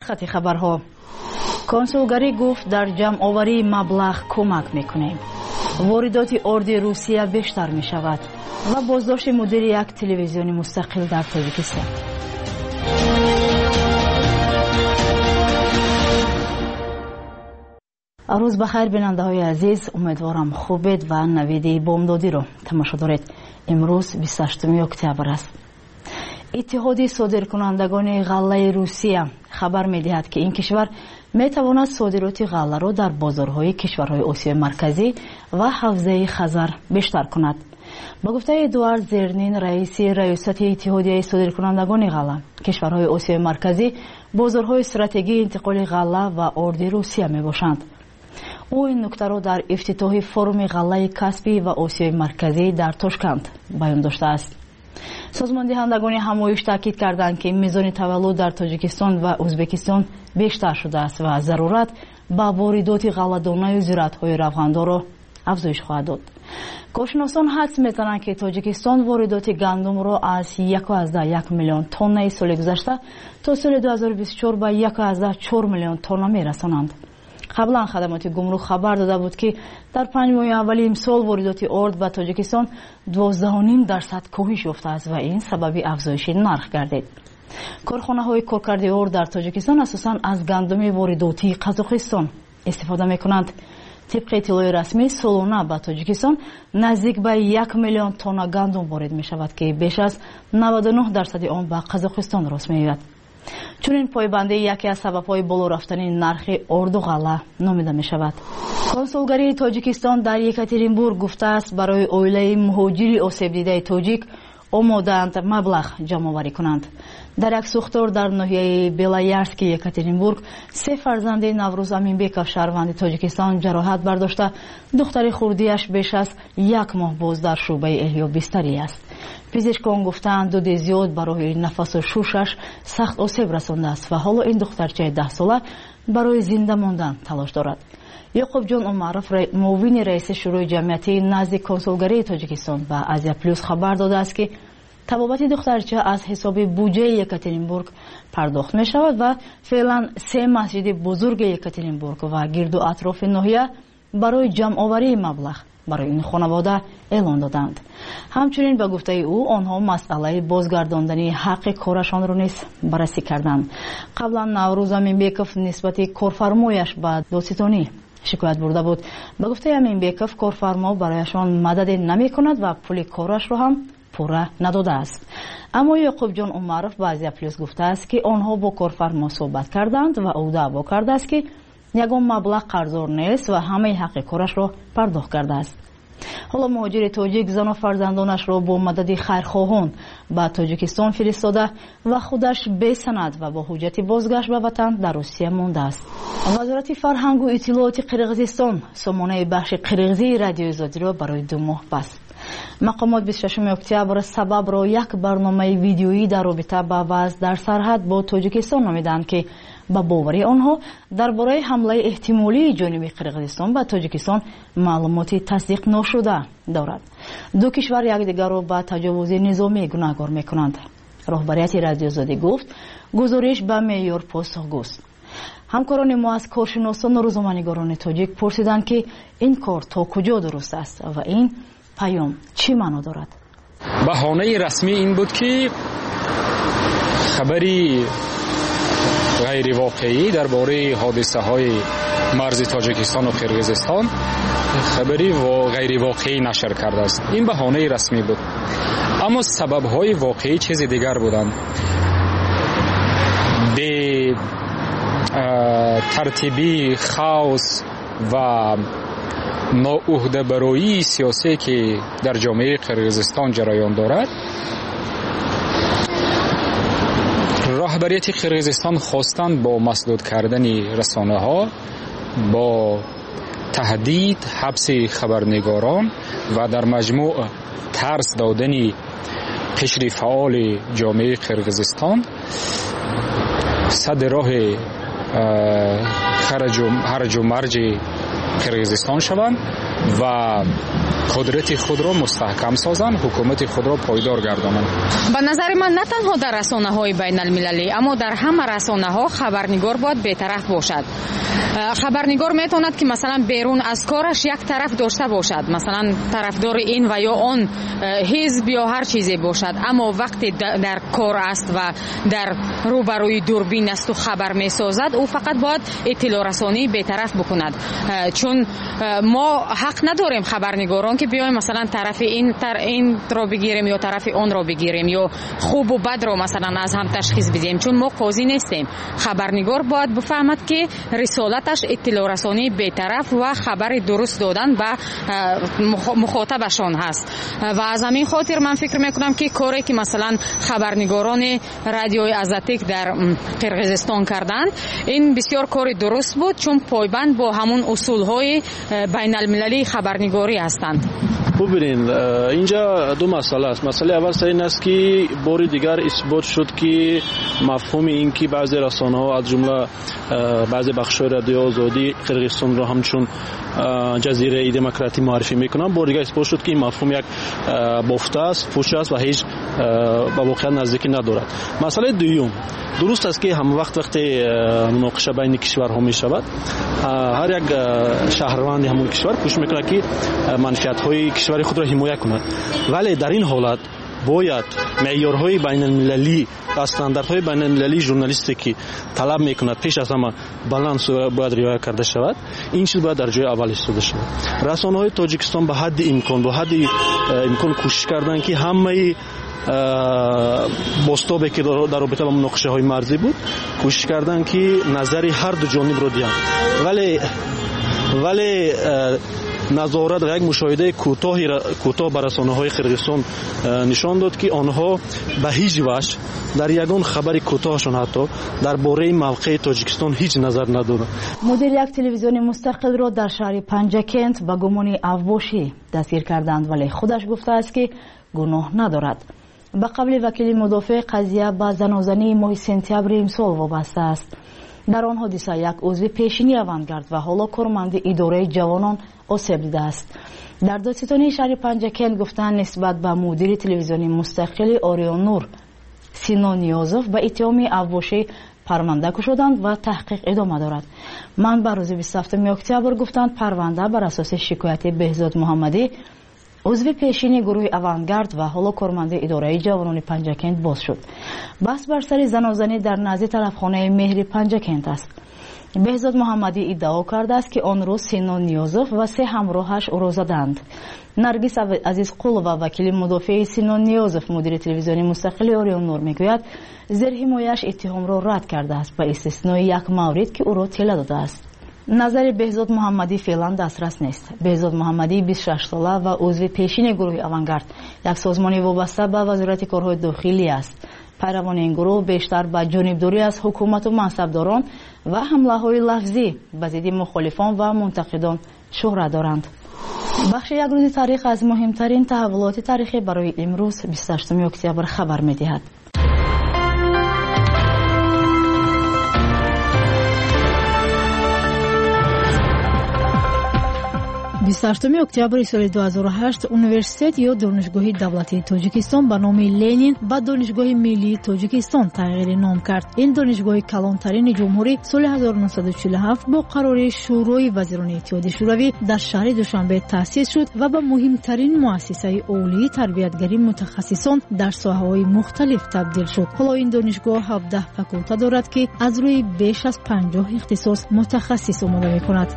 سرخط خبرها. کنسولگری گفت در جمع آوری مبلغ کمک میکنیم. واردات ارد روسیه بیشتر می شود و بازداشت مدیر یک تلویزیون مستقل در تاجیکستان. روز بخیر بیننده های عزیز، امیدوارم خوبید و نوید بامدادی رو تماشا دارید. امروز 28 اکتبر است. اتحاد صادرکنندگان غله روسیه خبر می‌دهد که این کشور می‌تواند صادرات غله را در بازارهای کشورهای آسیای مرکزی و حوزه خزر بیشتر کند. با گفته ادوارد زرنین، رئیس ریاست اتحادیه صادرکنندگان غله، کشورهای آسیای مرکزی بازارهای استراتژی انتقال غله و ارد روسیه میباشند. او این نکته را در افتتاح فروم غله کاسپی و آسیای مرکزی در تاشکند بیان داشته است. سازمان دهندگان همایش تاکید کردند که میزان تولد در تاجیکستان و ازبکستان بیشتر شده است و ضرورت با واردات غله‌دانه و زراعت‌های روغندار را افزایش خواهد داد. کارشناسان حدس می‌زنند که تاجیکستان واردات گندم را از 1.1 میلیون تن سال گذشته تا سال 2024 به 1.4 میلیون تن می‌رسانند. قبلا خدمات گمرک خبر داده بود که در 5 ماه اول امسال واردات ارد به تاجیکستان 12.5% کاهش یافته است و این سبب افزایش نرخ گردید. کارخانه‌های کارکرد ارد در تاجیکستان اساساً از گندم وارداتی قزاقستان استفاده می‌کنند. طبق اطلاع رسمی سالانه به تاجیکستان نزدیک به 1 میلیون تن گندم وارد می‌شود که بیش از 99% آن به قزاقستان راست می‌آید. چون این پایبندی یکی از سبب‌های بالا رفتن نرخ ارد و غله نامیده می‌شود. کنسولگری تاجیکستان در یکاترینبورگ گفته است برای عائله مهاجر آسیب دیده تاجیک آماده‌اند مبلغ جمع‌آوری کنند. در یک سوختار در ناحیه بیلایارسک یکاترینبورگ 3 فرزند نوروز امینبکов شهروند تاجیکستان جراحت برداشته دختر خردیش بیش از 1 ماه باز در شعبه احیا بستری است. پزشکان گفتند دود زیاد برای نفس و شوشش سخت آسیب رسانده است و حالا این دخترچه 10 ساله برای زنده ماندن تلاش دارد. یعقوب جان عمرов معاون رئیس شورای جمعیتی نزد کنسولگری تاجیکستان و آزیا پلوس خبر داده است که تبابت دخترچه از حساب بودجه یکاترینبورگ پرداخت می شود و فعلا 3 مسجد بزرگ یکاترینبورگ و گرد و اطراف ناحیه برای جمع آوری مبلغ برای این خانواده اعلان دادند. همچنین به گفته او آنها مسئله بازگرداندن حق کارشان را نیز بررسی کردند. قبلا نوروز امینبکov نسبت کارفرمایش به دادستانی شکایت برده بود. به گفته امینبکov کارفرما برایشان مدد نمی کند و پول کارش را هم پورا نداده است. اما یعقوب جان عمرов به آزیا پلوس گفته است که آنها با کارفرما صحبت کردند و او دعوا کرده است که یگان مبلغ قرضدار نیست و همه حق کارش را پرداخت کرده است. حالا مهاجر تاجیک زن و فرزندانش را با مدد خیرخواهان به تاجیکستان فرستاده و خودش بی سند و با حجت بازگشت به وطن در روسیه مانده است. وزارت فرهنگ و اطلاعات قرقیزستان سامانه بخش قرقیزی رادیویزادی را برای 2 ماه بست. مقامات 26 اکتبر سبب را یک برنامه ویدیویی در رابطه با وضع در سرحد با تاجیکستان نامیدند که با باوری آنها درباره حمله احتمالی جانب قرقیزستان به تاجیکستان معلوماتی تصدیق نشده دارد. 2 کشور یکدیگر را به تجاوز نظامی گناهکار می‌کنند. رهبریت رادیویزادی گفت گزارش به معیار پاسخگوست. همکاران ما از کارشناسان و روزنامه‌نگاران تاجیک پرسیدند که این کار تا کجا درست است و این پیام چی معنا دارد؟ بهانه رسمی این بود که خبری غیر واقعی درباره حادثه های مرز تاجیکستان و قرقیزستان خبری غیر واقعی نشر کرده است. این بهانه رسمی بود، اما سبب های واقعی چیز دیگر بودند. به ترتیبی خاوس و ناعهده‌برایی سیاسی که در جامعه قرقیزستان جریان دارد، رهبریت قرقیزستان خواستند با مسدود کردن رسانه‌ها، با تهدید حبس خبرنگاران و در مجموع ترس دادن قشر فعال جامعه قرقیزستان صد راه هرج و مرج قرقیزستان شوند و قدرت خود را مستحکم سازند، حکومت خود را پایدار گردانند. به نظر من نه تنها در رسانه‌های بین‌المللی اما در همه رسانه‌ها خبرنگار باید بی‌طرف باشد. خبرنگار میتواند که مثلا بیرون از کارش یک طرف داشته باشد، مثلا طرفدار این و یا آن حزب یا هر چیزی باشد، اما وقتی در کار است و در روبروی دوربین است و خبر میسازد او فقط باید اطلاع رسانی بی‌طرف بکند. چون ما حق نداریم خبرنگاران که بیایم مثلا طرف این را بگیریم یا طرف آن را بگیریم یا خوب و بد را مثلا از هم تشخیص بدیم، چون ما قاضی نیستیم. خبرنگار باید بفهمد که رسالتش اطلاع رسانی بی‌طرف و خبر درست دادن به مخاطبشان هست. و از همین خاطر من فکر میکنم که کاری که مثلا خبرنگاران رادیوی آزاتک در قرقیزستان کردند این بسیار کار درست بود، چون پایبند با همون اصولهای بین المللی خبرنگاری هستند. ببینید اینجا دو مسئله است. مسئله اول این است که بار دیگر اثبات شد که مفهوم این که بعضی رسانه‌ها از جمله بعضی بخش‌های رادیو آزادی قرقیزستان را همچون جزیره دموکراتی معرفی میکنن، بار دیگر اثبات شد که این مفهوم یک بافته است، پوچ است و هیچ به واقعیت نزدیکی ندارد. مسئله دوم، درست است که هم وقتی مناقشه بین کشورها می شود هر یک شهروند همون کشور کوشش میکنه که منفعت‌های کشور خود را حمایت کند، ولی در این حالت باید معیارهای بین المللی و استانداردهای بین المللی ژورنالیستیکی طلب میکند پیش از همه بالانس باید رعایت کرده شود. این چیز باید در جای اول ایستاده شود. رسانه‌های تاجیکستان به حد امکان کوشش کردند که همه بستابی که در رابطه با مناقشه های مرزی بود کوشش کردند که نظر هر دو جانب را دیدند، ولی نظارت و یک مشاهده کوتاه بر رسانه‌های قرقیزستان نشان داد که آنها به هیچ وجه در یگان خبر کوتاهشان حتی درباره موقع تاجیکستان هیچ نظر ندارند. مدیر یک تلویزیون مستقل را در شهر پنجکент با گمان افباشی دستگیر کردند، ولی خودش گفته است که گناه ندارد. به قبل وکیل مدافع قضیه به زنازنی ماه سپتامبر امسال وابسته است. در آن حادثه یک عضو پیشینی اوانگارد و حالا کارمند اداره جوانان آسیب دیده است. در دادستانی شهر پنجکент گفتند نسبت به مدیر تلویزیون مستقل آریون نور سینون نیازوف به اتهام افباشی پرونده گشودند و تحقیق ادامه دارد. منبع روز 27 اکتبر گفتند پرونده بر اساس شکایت بهزاد محمدی عضو پیشین گروه اوانگارد و حالا کارمند اداره جوانان پنجکент باز شد. بحث بر سر زنازنی در نزد طرفخانه مهر پنجکent است. بهزاد محمدی ادعا کرده است که آن روز سینون نیازوف و 3 همراهش او را زدند. نرگس عزیزقل و وکیل مدافع سینون نیازوف مدیر تلویزیون مستقل آریون نور میگوید زیر حمایه‌اش اتهام را رد کرده است به استثنای یک مورد که او را طلا داده است. نظر بهزاد محمدی فعلا دسترس نیست. بهزاد محمدی 26 ساله و عضو پیشین گروه اوانگارد، یک سازمان وابسته به وزارت کارهای داخلی است. پیروان این گروه بیشتر به جانبداری از حکومت و منصبداران و حمله‌های لفظی به ضد مخالفان و منتقدان شهرت دارند. بخش یک روز تاریخ از مهمترین تحولات تاریخی برای امروز 28 اکتبر خبر می‌دهد. 28 اکتبر سال 2008 университет یا دانشگاه دولتی تاجیکستان به نام لنین به دانشگاه ملی تاجیکستان تغییر نام کرد. این دانشگاه کلانترین جمهوری سال 1947 با قرار شورای وزیران اتحاد شوروی در شهر دوشنبه تأسیس شد و به مهمترین مؤسسه عالی تربیتگری متخصصان در ساحه‌های مختلف تبدیل شد. حالا این دانشگاه 17 فاکولته دارد که از روی بیش از 50 اختصاص متخصص آماده می‌کند.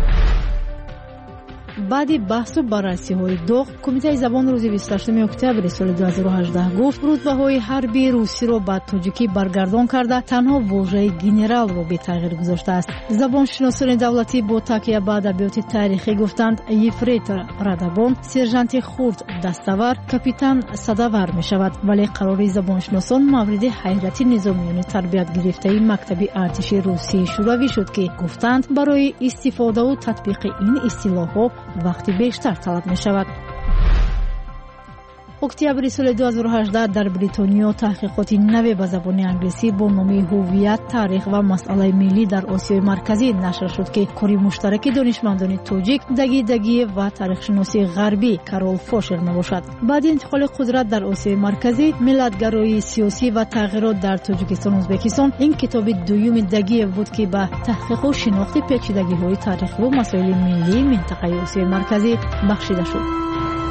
بعد بحث و بررسی‌های داغ، کمیته زبان روز 28 اکتبر سال 2018 گفت رتبه‌های حربی روسی را به تاجیکی برگردان کرده تنها واژه گنرال را به تغییر گذاشته است. زبانشناسان دولتی با تکیه به ادبیات تاریخی گفتند یفریتور ردبان سرژانت خرد دستاور کاپیتان صداور می شود، ولی قرار زبانشناسان مورد حیرت نظامیان تربیت گرفته مکتب ارتش روسی شوروی شد که گفتند برای استفاده و تطبیق این اصطلاح‌ها وقتی بیشتر طلب می شود. اکتبر سال 2018 در بریتانیا تحقیقات نوی به زبان انگلیسی با نام هویت، تاریخ و مسئله ملی در آسیای مرکزی نشر شد که کاری مشترک دانشمندان تاجیک دگی و تاریخ شناسی غربی کارول فوشر نباشد. بعد انتقال قدرت در آسیای مرکزی، ملت‌گرایی سیاسی و تغییرات در تاجیکستان و ازبکستان، این کتاب دوم دگی بود که به تحقیق و شناخت پیچیدگی‌های تاریخی و مسائل ملی منطقه آسیای مرکزی بخشیده شد.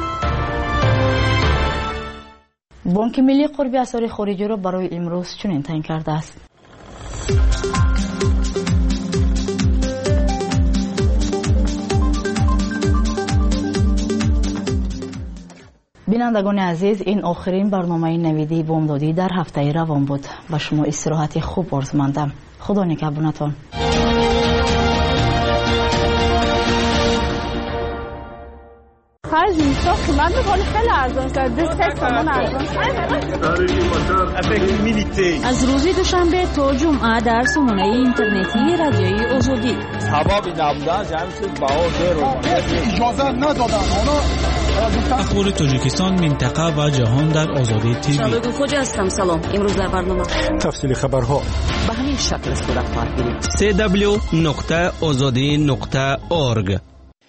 بانک ملی قربی اثار خارجی را برای امروز چنین تعیین کرده است. بینندگان عزیز، این آخرین برنامه نویدی بامدادی در هفته روان بود. به شما استراحت خوب آرزومندم. خدا نگهبانتان. خرج میشه قیمت ولی خیلی ارزان شد. 2 تومان ارزان شد. از روز دوشنبه تا جمعه در سامانه اینترنتی رادیوی آزادی. سبب نبودن جمعیت بها اجازه ندادن. اخبار تاجیکستان، منطقه و جهان در آزادی تیوی. شبکه خوجا هستم. سلام. امروز در برنامه تفصیل خبرها به همین شکل صورت خواهد گرفت. www.azadi.org.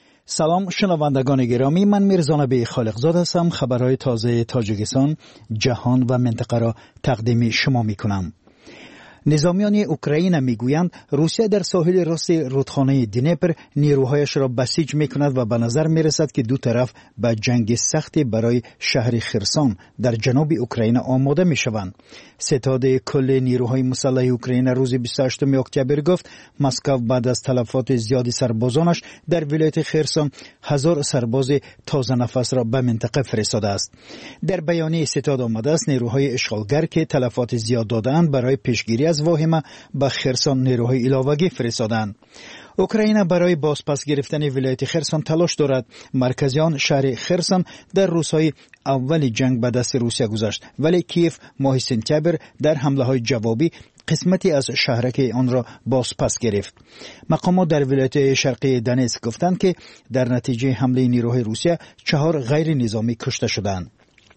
سلام شنوندگان گرامی، من میرزا نبی خالقزاد هستم. خبرهای تازه تاجیکستان، جهان و منطقه را تقدیم شما میکنم. نظامیان اوکراین میگویند روسیه در ساحل راست رودخانه دنیپر نیروهایش را بسیج میکند و به نظر میرسد که دو طرف به جنگ سختی برای شهر خرسان در جنوب اوکراین آماده میشوند. ستاد کل نیروهای مسلح اوکراین روز 28 اکتبر گفت مسکو بعد از تلفات زیادی سربازانش در ولایت خرسان 1000 سرباز تازه نفس را به منطقه فرستاده است. در بیانیه ستاد آمده است نیروهای اشغالگر که تلفات زیاد دادند برای پیشگیری از واهمه به خرسان نیروهای علاوه‌ای فرستادند. اوکراین برای بازپس گرفتن ولایت خرسان تلاش دارد. مرکزیان شهر خرسان در روزهای اول جنگ به دست روسیه گذاشت، ولی کیف ماه سپتامبر در حمله‌های جوابی قسمتی از شهرک آن را بازپس گرفت. مقامات در ولایت شرقی دونتسک گفتند که در نتیجه حمله نیروهای روسیه 4 غیر نظامی کشته شدند.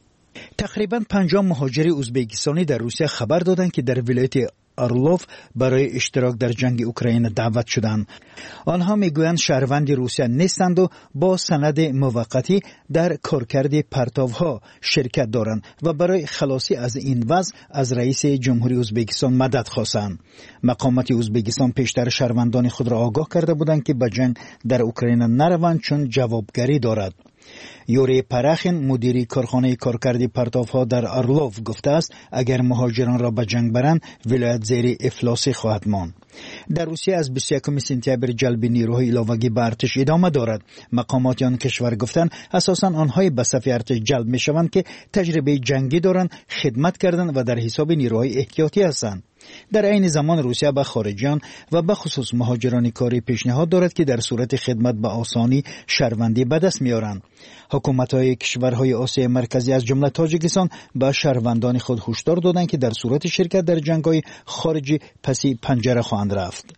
تقریباً 50 مهاجر ازبکستانی در روسیه خبر دادند که در ولایت آرلوف برای اشتراک در جنگ اوکراین دعوت شدند. آنها میگویند شهروند روسیه نیستند و با سند موقتی در کارکرد پرتاوها شرکت دارند و برای خلاصی از این وضع از رئیس جمهوری ازبکستان مدد خواستند. مقامات ازبکستان پیشتر شهروندان خود را آگاه کرده بودند که به جنگ در اوکراین نروند چون جوابگری دارد. یوری پراخین مدیری کارخانه کارکردی پرتافها در آرلوف گفته است اگر مهاجران را به جنگ برند ولایت زیر افلاسی خواهد ماند. در روسیه از 21 سپتامبر جلب نیروهای علاوه‌ای به ارتش ادامه دارد. مقامات آن کشور گفتند اساساً آنهای به صف ارتش جلب میشوند که تجربه جنگی دارند، خدمت کردند و در حساب نیروهای احتیاطی هستند. در عین زمان روسیه به خارجیان و به خصوص مهاجران کاری پیشنهاد دارد که در صورت خدمت به آسانی شهروندی به دست میارند. حکومت‌های کشورهای آسیای مرکزی از جمله تاجیکستان به شهروندان خود هشدار دادند که در صورت شرکت در جنگ‌های خارجی پسی پنجره خواهند رفت.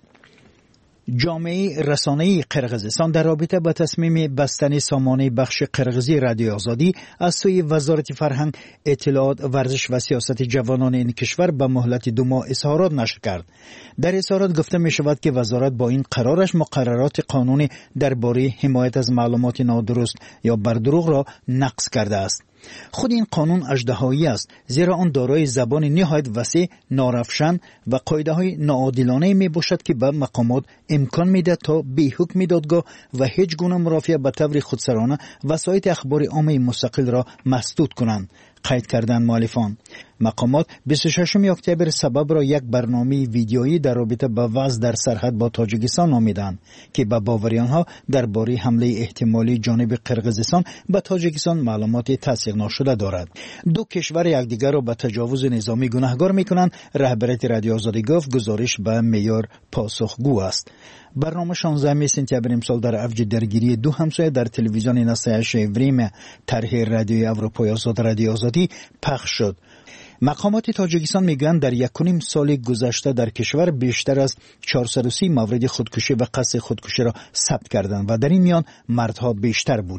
جامعه رسانه‌ای قرقیزستان در رابطه با تصمیم بستن سامانه بخش قرقیزی رادیو آزادی از سوی وزارت فرهنگ، اطلاعات، ورزش و سیاست جوانان این کشور به مهلت 2 ماه اظهارات نشر کرد. در اظهارات گفته می شود که وزارت با این قرارش مقررات قانونی درباره حمایت از معلومات نادرست یا بر دروغ را نقض کرده است. خود این قانون اژدهایی است، زیرا آن دارای زبان نهایت وسیع، نارفشان و قاعده‌های ناعادلانه می باشد که به مقامات امکان میده تا بی حکم دادگاه و هیچ گونه مرافعه به طور خودسرانه وسایط اخبار عامه مستقل را مسدود کنند. قید کردن مؤلفان. مقامات 26 اکتبر سبب را یک برنامه ویدیویی در رابطه با وضع در سرحد با تاجیکستان نامیدند که به باور آنها درباره حمله احتمالی جانب قرقیزستان به تاجیکستان معلومات تصدیق نشده دارد. 2 کشور یکدیگر را به تجاوز نظامی گناهکار می‌کنند. رهبریت رادیو آزادی گفت گزارش به معیار پاسخگو است. برنامه 16 سپتامبر امسال در اوج درگیری 2 همسایه در تلویزیون نسایش وریم طرح رادیوی اروپای آزاد رادیو آزادی پخش شد. مقامات تاجیکستان میگویند در 1.5 سال گذشته در کشور بیشتر از 430 مورد خودکشی و قصد خودکشی را ثبت کردند و در این میان مردها بیشتر بودند.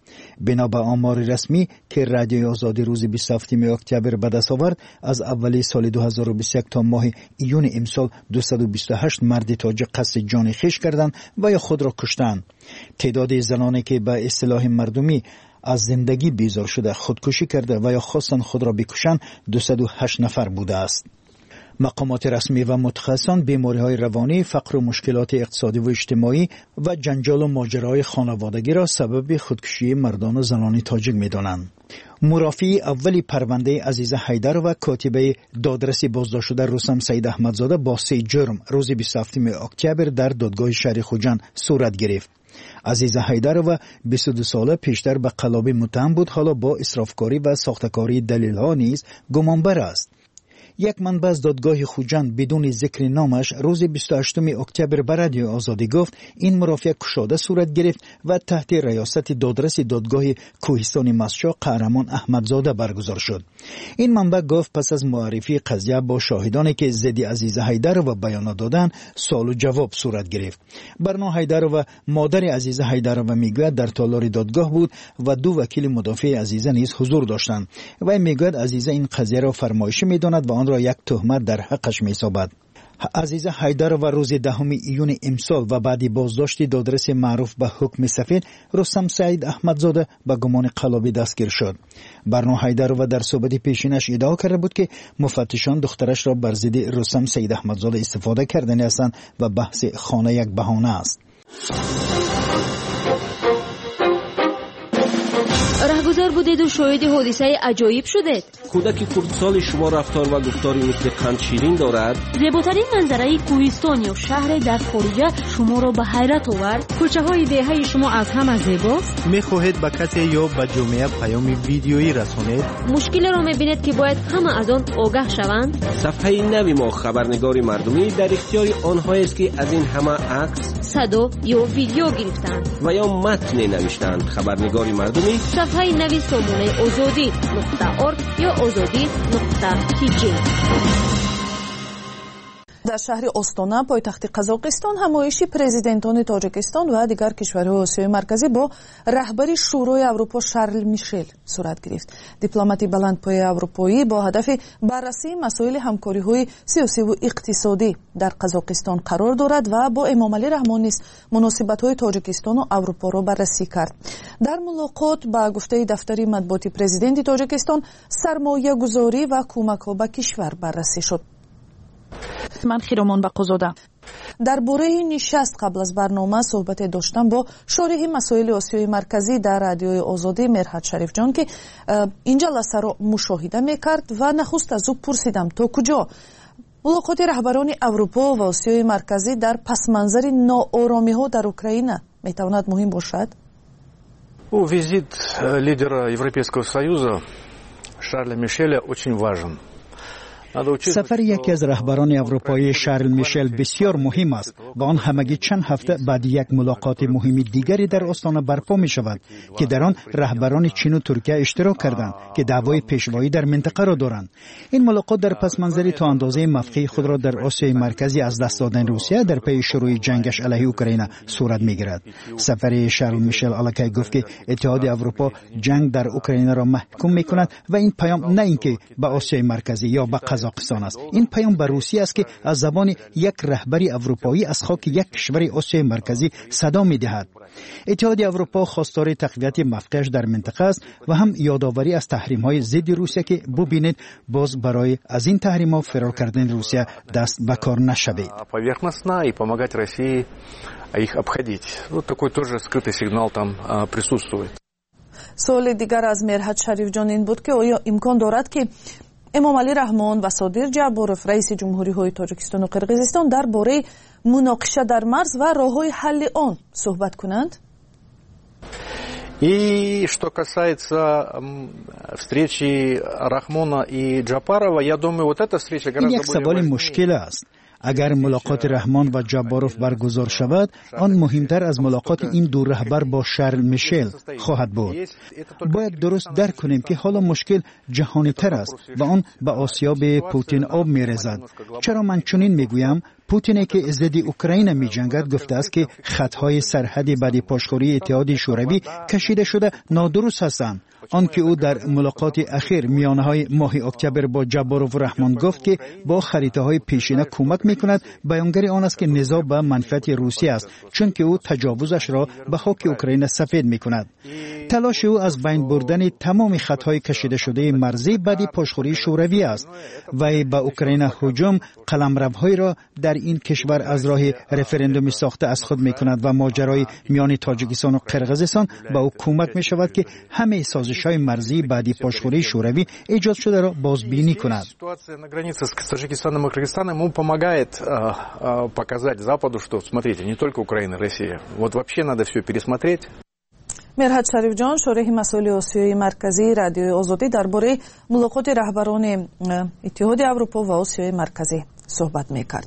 بنا به آمار رسمی که رادیوی آزادی روز 27 اکتبر به دست آورد، از اولی سال 2021 تا ماه ایون امسال 228 مرد تاجیک قصد جان خویش کردند و یا خود را کشتند. تعداد زنانی که به اصطلاح مردمی از زندگی بیزار شده خودکشی کرده و یا خواستند خود را بکشند 208 نفر بوده است. مقامات رسمی و متخصصان بیماری‌های روانی، فقر و مشکلات اقتصادی و اجتماعی و جنجال و ماجراهای خانوادگی را سبب خودکشی مردان و زنان تاجیک می‌دانند. مرافعی اولی پرونده عزیزه حیدر و کاتبه دادرسی بازداشت شده رستم سید احمدزاده با 3 جرم روز 27 اکتبر در دادگاه شهر خوجند صورت گرفت. عزیزه حیدر و 22 ساله پیشتر به قلابی متهم بود، حالا با اسرافکاری و ساختکاری دلیل‌ها نیز گمانبر است. یک منبع از دادگاه خوجند بدون ذکر نامش روز 28 اکتبر به رادیو آزادی گفت این مرافعه کشاده صورت گرفت و تحت ریاست دادرس دادگاه کوهستان مسجد قهرمان احمدزاده برگزار شد. این منبع گفت پس از معرفی قضیه با شاهدانی که ضد عزیزه حیدر و بیان دادن سوال و جواب صورت گرفت. برنا حیدر و مادر عزیزه حیدر و میگوید در تالار دادگاه بود و 2 وکیل مدافع عزیزه نیز حضور داشتند و میگوید عزیزه این قضیه را فرمایشی میداند و آن را یک تهمت در حقش می‌سازد. عزیزه حیدر و روز 10 ایون امسال و بعدی بازداشت دادرس معروف به حکم سفید رستم سید احمدزاده به گمان قلابی دستگیر شد. برنا حیدر و در صحبت پیشینش ادعا کرده بود که مفتشان دخترش را بر ضد رستم سید احمدزاده استفاده کردنی هستند و بحث خانه یک بهانه است. رهگذر بودید و شاهد حادثه عجایب شدید. کودک خردسال شما رفتار و گفتاری مثل قند شیرین دارد. زیباترین منظره کوهستان یا شهر در خارجه شما را به حیرت آورد. کوچه های دهه شما از همه زیباست. میخواهید به کسی یا به جامعه پیام ویدیویی رسانید. مشکل را میبینید که باید همه از آن آگاه شوند. صفحه نوی ما خبرنگار مردمی در اختیار آنها است که از این همه عکس، صدا یا ویدیو گرفتند و یا متن نوشتند. خبرنگار مردمی صفحه نوی سامانه azadi.org یا azadi.tj. در شهر استانا پایتخت قزاقستان همایشی پرزیدنتان تاجیکستان و دیگر کشورهای آسیای مرکزی با رهبری شورای اروپا شارل میشل صورت گرفت. دیپلماتی بلندپایه اروپایی با هدف بررسی مسائل همکاری‌های سیاسی و اقتصادی در قزاقستان قرار دارد و با امامعلی رحمان نیز مناسبت‌های تاجیکستان و اروپا را بررسی کرد. در ملاقات با گفته دفتر مطبوعاتی پرزیدنت تاجیکستان سرمایه‌گذاری و کمک‌ها به کشور بررسی شد. من خیرامان بقوزاده. در باره نشست قبل از برنامه صحبت داشتم با شارح مسائل آسیای مرکزی در رادیوی آزادی مرحت شریف جان که اینجا لحظه را مشاهده میکرد و نخست از او پرسیدم تا کجا ملاقات رهبران اروپا و آسیای مرکزی در پس منظر ناآرامی ها در اوکراین میتواند مهم باشد. Визит лидера Европейского Союза Шарля Мишеля очень важен. سفر یکی از رهبران اروپایی شارل میشل بسیار مهم است و آن همگی چند هفته بعد یک ملاقات مهم دیگری در استان برپا می شود که در آن رهبران چین و ترکیه اشتراک کردند که دعوای پیشوایی در منطقه را دارند. این ملاقات در پس منظری تا اندازه موقع خود را در آسیای مرکزی از دست دادن روسیه در پی شروع جنگش علیه اوکراین صورت می گیرد. سفر شارل میشل الکی گفت که اتحاد اروپا جنگ در اوکراین را محکوم می کند و این پیام نه اینکه به آسیای مرکزی یا به قزاقستان است، این پیام به روسیه است که از زبان یک رهبری اروپایی از خاک یک کشور آسیای مرکزی صدا می‌دهد. اتحاد اروپا خواستار تقویت موقعش در منطقه است و هم یادآوری از تحریم‌های ضد روسیه که ببینید باز برای از این تحریم‌ها فرار کردن روسیه دست به کار نشود. Поверхностно и помогать России их обходить. Вот такой тоже скрытый сигнал там присутствует. سوال دیگر از مرحت شریف جان این بود که آیا امکان دارد که امامعلی رحمان و صادر جعبارов رئیس جمهوری‌های تاجیکستان و قرقیزستان درباره مناقشه در مرز و راه‌های حل آن صحبت کنند؟ И что касается встречи Рахмона и Джапарова, я думаю, вот эта встреча гораздо более سوال مشکل است. اگر ملاقات رحمان و جباروف برگزار شود، آن مهمتر از ملاقات این دو رهبر با شارل میشل خواهد بود. باید درست درک کنیم که حالا مشکل جهانی تر است و آن به آسیاب پوتین آب می‌ریزد. چرا من چنین میگویم؟ پوتینی که ضد اوکراین می‌جنگد گفته است که خطهای سرحدی بعد پاشخوری اتحاد شوروی کشیده شده نادرست هستند. آنکه او در ملاقات اخیر میانه‌های ماه اکتبر با جباروف و رحمان گفت که با خریطه‌های پیشینه کمک می‌کند، بیانگر آن است که نزاع به منفعت روسیه است، چون که او تجاوزش را به خاک اوکراین سفید می‌کند. تلاش او از بین بردن تمام خطهای کشیده شده مرزی بعد پاشخوری شوروی است. وی به اوکراین هجوم قلمروهای را در این کشور از راه رفراندوم ساخته از خود می‌کند و ماجرای میان تاجیکستان و قرقیزستان به او کمک می‌شود که همه سازش‌های مرزی بعد پاشخوری شوروی ایجاد شده را بازبینی کند. Ситуация на границе с Таджикистаном и Кыргызстаном ему помогает показать Западу, что смотрите, не только Украина, Россия. Вот вообще надо все пересмотреть. мерҳат шарифҷон, шорҳи масоили осиёи марказии радиои озодӣ дар бораи мулоқоти раҳбарони иттиҳоди аврупо ва осиёи марказӣ суҳбат мекард.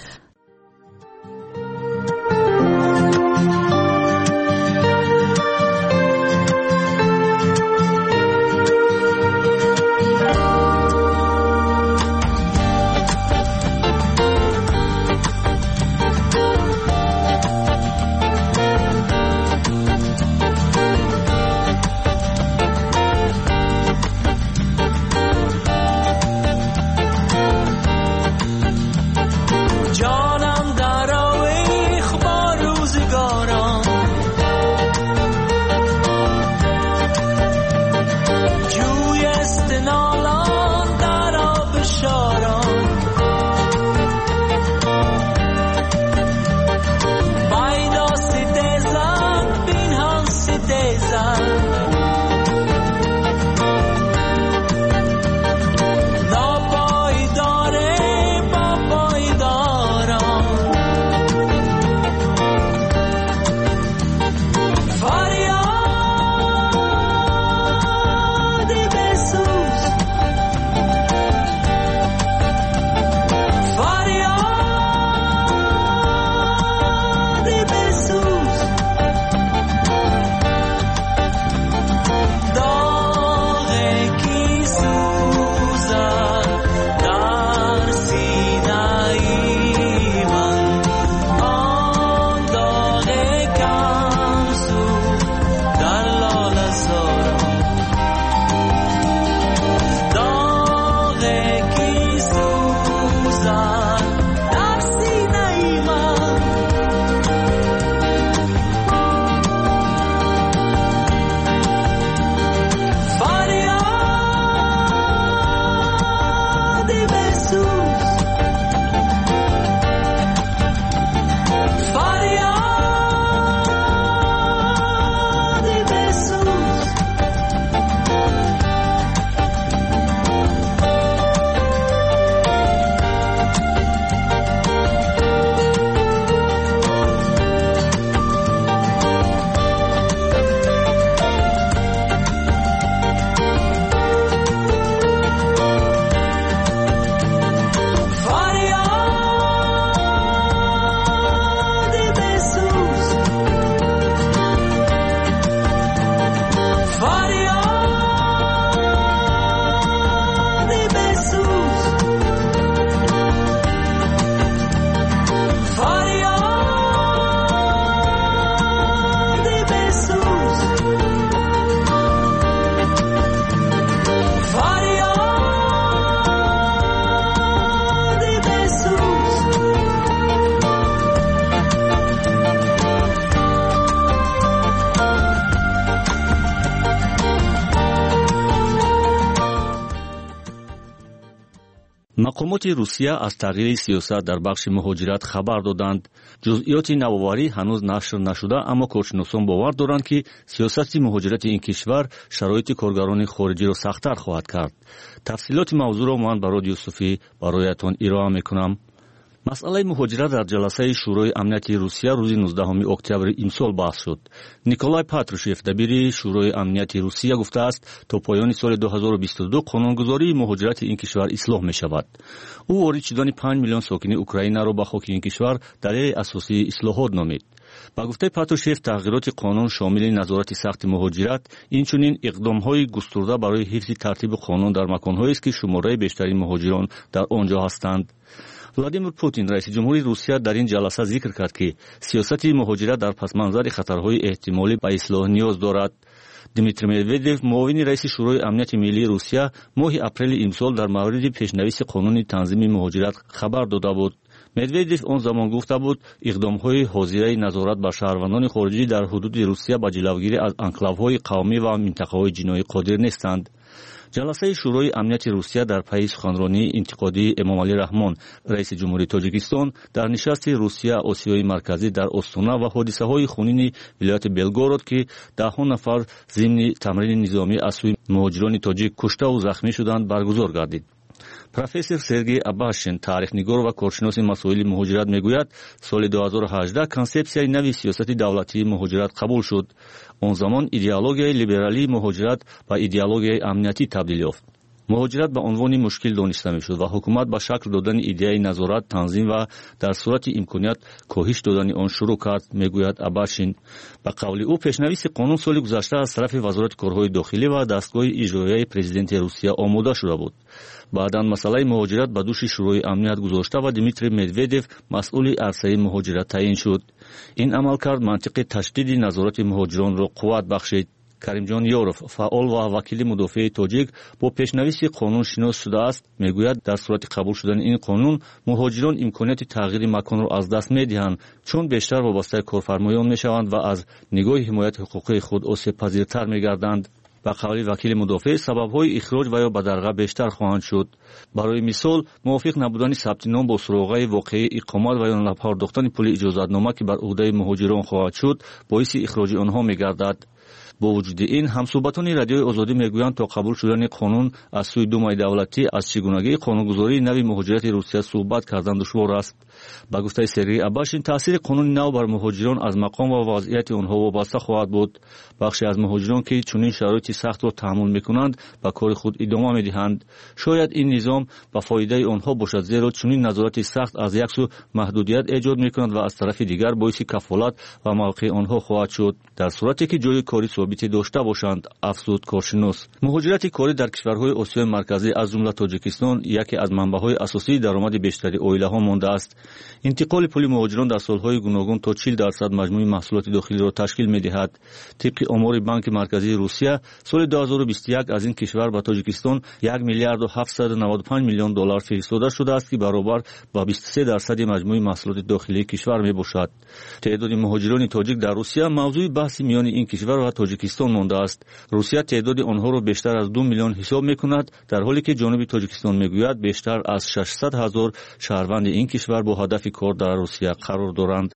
مقامات روسیه از تغییر سیاست در بخش مهاجرت خبر دادند. جزئیات نوآوری هنوز نشر نشده، اما کارشناسان باور دارند که سیاست مهاجرت این کشور شرایط کارگران خارجی را سخت‌تر خواهد کرد. تفصیلات موضوع را من برای رادیو صوفی برایتان ارائه می‌کنم. مسئله مهاجرت در جلسه شورای امنیتی روسیه روز 19 اکتبر امسال بحث شد. نیکولای پاتروشف دبیر شورای امنیتی روسیه گفته است تا پایان سال 2022 قانونگذاری مهاجرت این کشور اصلاح می شود. او وارد شدن 5 میلیون ساکن اوکراین را به خاک این کشور دلیل اساسی اصلاحات نامید. با گفته پاتروشف تغییرات قانون شامل نظارت سخت مهاجرت اینچنین اقدام‌های گسترده برای حفظ ترتیب قانون در مکان‌هایی است که شماره بیشترین مهاجران در آنجا هستند. ولادیمیر پوتین رئیس جمهوری روسیه در این جلسه ذکر کرد که سیاست مهاجرت در پس منظر خطرهای احتمالی به اصلاح نیاز دارد. دیمیتری مدودوف معاون رئیس شورای امنیت ملی روسیه ماه اپریل امسال در مورد پیشنویس قانون تنظیم مهاجرت خبر داده بود. مدودوف آن زمان گفته بود اقدام‌های حاضره نظارت بر شهروندان خارجی در حدود روسیه به جلوگیری از انکلاوهای قومی و منطقه‌های جنایی قادر نیستند. جلسه شورای امنیت روسیه در پی سخنرانی انتقادی امامعلی رحمان رئیس جمهوری تاجیکستان در نشست روسیه آسیای مرکزی در استانا و حادثه‌های خونین ولایت بلگورود که ده‌ها نفر ضمن تمرین نظامی از سوی مهاجران تاجیک کشته و زخمی شدند برگزار گردید. پروفسور سرگئی اباشین تاریخ‌نگار و کارشناس مسائل مهاجرت میگوید سال 2018 کنسپسیای نوی سیاست دولتی مهاجرت قبول شد. آن زمان ایدئولوژی لیبرالی مهاجرت به ایدئولوژی امنیتی تبدیل یافت. مهاجرت به عنوان مشکل دانسته میشد و حکومت به شکل دادن ایده نظارت تنظیم و در صورت امکانیت کاهش دادن آن شروع کرد میگوید اباشین. به قول او پیشنویس قانون سال گذشته از طرف وزارت کارهای داخلی و دستگاه اجرایی پرزیدنت روسیه آماده شده بود. بعداً مسئله مهاجرت به دوش شورای امنیت گذاشته و دیمیتری مدودوف مسئول عرصه مهاجرت تعیین شد. این عملکرد منطق تشدید نظارت مهاجران را قوت بخشید. کریمجان یوروف فعال و وکیل مدافع تاجیک با پیشنویس قانون شناس شده است میگوید در صورت قبول شدن این قانون مهاجران امکانیت تغییر مکان را از دست میدهند چون بیشتر وابسته کارفرمایان میشوند و از نگاه حمایت حقوقی خود آسیب پذیرتر میگردند. با قول وکیل مدافع سبب‌های اخراج و یا بدرقه بیشتر خواهند شد. برای مثال موافق نبودن ثبت نام با سراغ واقعی اقامت و یا نپرداختن پول اجازتنامه که بر عهده مهاجران خواهد شد باعث اخراج آنها میگردد. با وجود این همصحبتان رادیوی آزادی میگویند تا قبول شدن قانون از سوی دومای دولتی از چگونگی قانونگذاری نوی مهاجرت روسیه صحبت کردن دشوار است. با گفته سرگئی اباشین تاثیر قانون نو بر مهاجران از مقام و وضعیت آنها وابسته خواهد بود. بخشی از مهاجران که چنین شرایط سخت را تحمل میکنند به کار خود ادامه میدهند. شاید این نظام به فایده آنها باشد زیرا چنین نظارت سخت از یک سو محدودیت ایجاد میکند و از طرف دیگر باعث کفالت و موقع آنها خواهد شد در صورتی که جای کاری ثابت داشته باشند. افزود کارشناس مهاجرت کاری در کشورهای آسیای مرکزی از جمله تاجیکستان یکی از منبع‌های اساسی درآمد بیشتری عائله‌ها مانده است. انتقال پول مهاجران در سالهای گوناگون تا 40% مجموع محصولات داخلی را تشکیل می‌دهد. طبق آمار بانک مرکزی روسیه سال 2021 از این کشور به تاجیکستان 1 میلیارد و 795 میلیون دلار فرستاده شده است که برابر با 23% مجموع محصولات داخلی کشور میباشد. تعداد مهاجران تاجیک در روسیه موضوع بحث میان این کشور و تاجیکستان مانده است. روسیه تعداد آنها را بیشتر از 2 میلیون حساب می‌کند در حالی که جنوب تاجیکستان میگوید بیشتر از 600,000 شهروند این کشور با هدف کار در روسیه قرار دارند.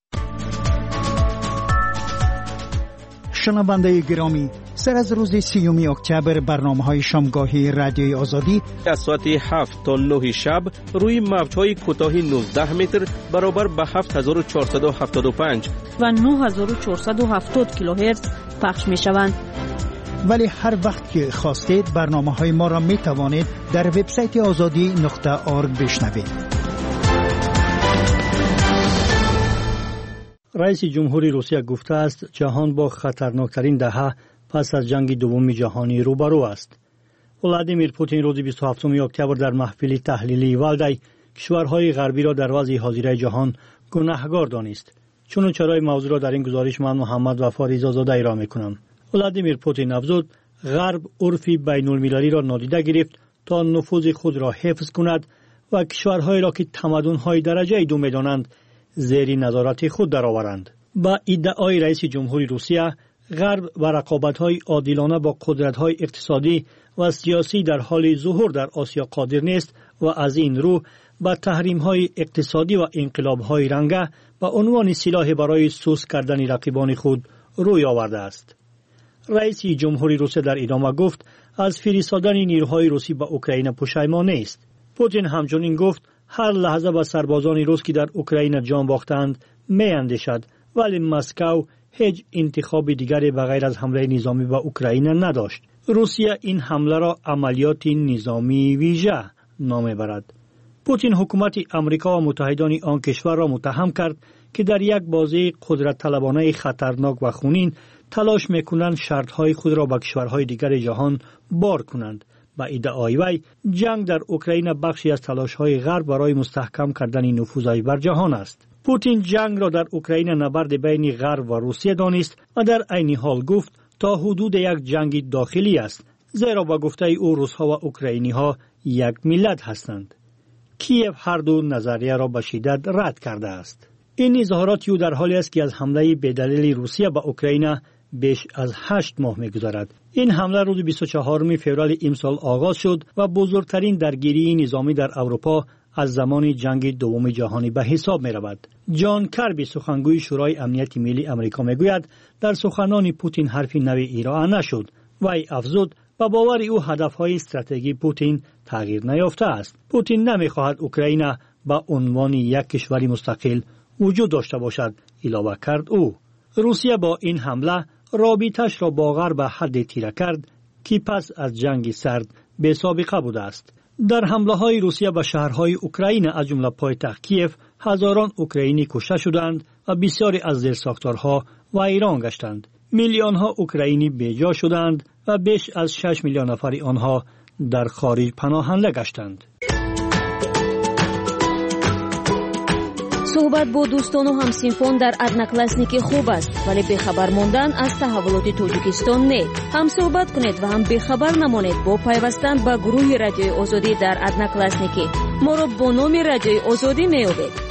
شنونده گرامی، سر از روز 30 اکتبر برنامه‌های شامگاهی رادیوی آزادی از ساعت 7 تا 9 شب روی موج‌های کوتاه 19 متر برابر به 7475 و 9470 کیلوهرتز پخش می‌شوند. ولی هر وقت که خواستید برنامه‌های ما را می‌توانید در وبسایت azadi.org بشنوید. رئیس جمهوری روسیه گفته است جهان با خطرناکترین دهه پس از جنگ دوم جهانی روبرو است. ولادیمیر پوتین روز 27 اکتبر در محفل تحلیلی والدای کشورهای غربی را در وضع حاضره جهان گناهکار دانست. چون چرای موضوع را در این گزارش من محمد وفا رضازاده ارائه می‌کنم. ولادیمیر پوتین افزود غرب عرف بین‌المللی را نادیده گرفت تا نفوذ خود را حفظ کند و کشورهایی را که تمدن‌های درجه دو می‌دانند زیر نظارت خود درآورند. با ادعای رئیس جمهوری روسیه غرب و رقابت‌های عادلانه با قدرت‌های اقتصادی و سیاسی در حال ظهور در آسیا قادر نیست و از این رو با تحریم‌های اقتصادی و انقلاب‌های رنگه به عنوان سلاح برای سوس کردن رقیبان خود روی آورده است. رئیس جمهوری روسیه در ادامه گفت از فرستادن نیروهای روسی به اوکراین پشیمان نیست. پوتین همچنین گفت هر لحظه به سربازان روس که در اوکراین جان باختند می اندیشد، ولی مسکو هیچ انتخاب دیگری بغیر از حمله نظامی به اوکراین نداشت. روسیه این حمله را عملیات نظامی ویژه نام برد. پوتین حکومت امریکا و متحدان آن کشور را متهم کرد که در یک بازی قدرت طلبانه خطرناک و خونین تلاش میکنند شرطهای خود را به کشورهای دیگر جهان بار کنند. با ادعای وی جنگ در اوکراین بخشی از تلاشهای غرب برای مستحکم کردن نفوذ بر جهان است. پوتین جنگ را در اوکراین نبرد بین غرب و روسیه دانست و در عین حال گفت تا حدود یک جنگ داخلی است، زیرا با گفته او روس‌ها و اوکراینی‌ها یک ملت هستند. کیف هر دو نظریه را به شدت رد کرده است. این اظهارات او در حالی است که از حمله بی‌دلیل روسیه به اوکراین بیش از 8 ماه می‌گذرد. این حمله روز 24 فوریه امسال آغاز شد و بزرگترین درگیری نظامی در اروپا از زمان جنگ دوم جهانی به حساب می‌رود. جان کربی سخنگوی شورای امنیت ملی آمریکا میگوید در سخنان پوتین حرفی نوی ارائه نشد. وی افزود با باور او هدف‌های استراتژی پوتین تغییر نیافته است. پوتین نمی‌خواهد اوکراین به عنوان یک کشور مستقل وجود داشته باشد، علاوه کرد او. روسیه با این حمله رابطه‌اش را با غرب به حد تیره کرد که پس از جنگ سرد به سابقه بوده است. در حمله‌های روسیه به شهرهای اوکراین از جمله پایتخت کیف هزاران اوکراینی کشته شدند و بسیاری از زیرساختارها ویران گشتند. میلیون‌ها اوکراینی بی‌جا شدند و بیش از 6 میلیون نفر آنها در خارج پناهنده گشتند. صحبت با دوستان و همسینفون در ادناکلاسنیک خوب است، ولی بخبر موندن از تحولات توجیکستان نه. هم صحبت کنید و هم بخبر نمانید با پیوستن به گروه رادیوی آزادی در ادناکلاسنیک. ما را با نام رادیوی آزادی میابید.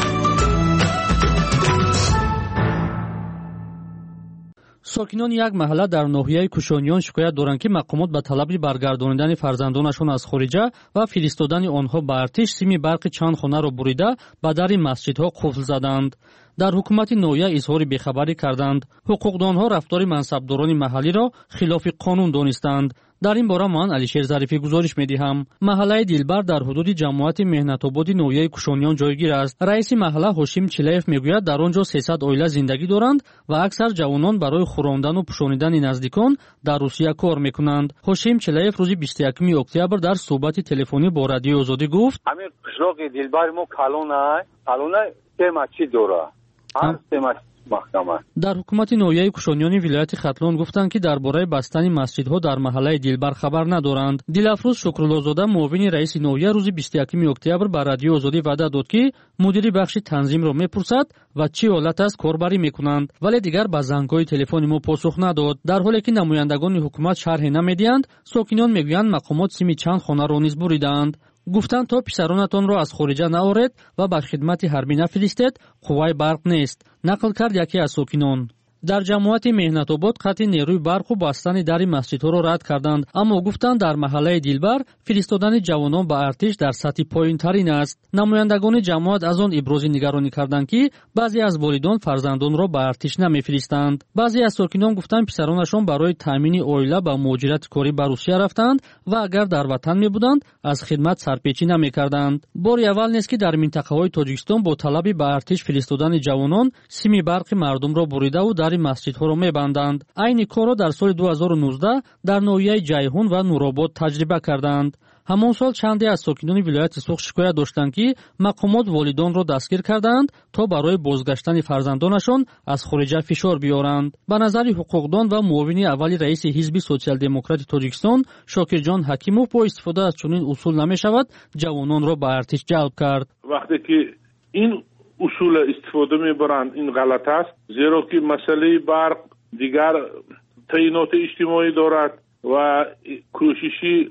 ساکنان یک محله در ناحیه کوشانیان شکایت دارند که مقامات به طلب برگردانیدن فرزندانشان از خارجه و فرستادن آنها به ارتش سیم برق چند خانه را بریده به در مسجدها قفل زدند. در حکومت ناحیه اظهار بیخبری کردند. حقوقدانها رفتار منصبداران محلی را خلاف قانون دانستند. در این باره من علیشیر ظریفی گزارش می‌دهم. محله دلبر در حدود جماعت مهنت‌آباد ناحیه کوشانیان جایگیر است. رئیس محله هاشم چلیف میگوید در آنجا 300 عائله زندگی دارند و اکثر جوانان برای خوراندن و پوشانیدن نزدیکان در روسیه کار می‌کنند. هاشم چلیف روز 21 اکتبر در صحبت تلفنی با رادیو آزادی گفت: همین قشلاق دلبر ما کالونه تماچی داره. در حکومت ناحیه کوشانیان ولایت ختلان گفتند که درباره بستن مسجدها در محله دلبر خبر ندارند. دلافروز شکرالله‌زاده معاون رئیس ناحیه روز 21 اکتبر به رادیو آزادی وعده داد که مدیر بخش تنظیم را میپرسد و چه حالت است کاربری میکنند، ولی دیگر به زنگ‌های تلفن ما پاسخ نداد. در حالی که نمایندگان حکومت شرح نمیدهند، ساکنان میگویند مقامات سیم چند خانه را نیز بریدند. گفتند تا پسرانتان را از خارجه نآورید و به خدمت حربی نفرستید، قوای برق نیست، نقل کرد یکی از ساکنان. در جماعت مهنت‌آباد قطع نیروی برق و بستن در مسجدها را رد کردند، اما گفتند در محله دلبر فرستادن جوانان به ارتش در سطح پایین‌ترین است. نمایندگان جماعت از آن ابراز نگرانی کردند که بعضی از والدان فرزندان را به ارتش نمی‌فرستند. بعضی از ساکنان گفتند پسرانشان برای تامین عائله به مهاجرت کاری به روسیه رفتند و اگر در وطن می‌بودند از خدمت سرپیچی نمی‌کردند. بار اول نیست که در منطقه‌های تاجیکستان با طلب به ارتش فرستادن جوانان سیم برق مردم را بریده و در مسجدها را می‌بندند. این کار را در سال 2019 در ناحیه جیهون و نورآباد تجربه کردند. همان سال چندی از ساکنان ولایت سوخ شکایت داشتند که مقامات والدان را دستگیر کردند تا برای بازگشتن فرزندانشان از خارج فشار بیارند. به نظر حقوقدان و معاون اول رئیس حزب سوسیال دموکرات تاجیکستان شاکرجان حکیموف با استفاده از چنین اصول نمی‌شود جوانان را به ارتش جلب کرد. وقتی که این اصول استفاده میبرند این غلط است، زیرا که مسئله برق دیگر تعینات اجتماعی دارد و کوششی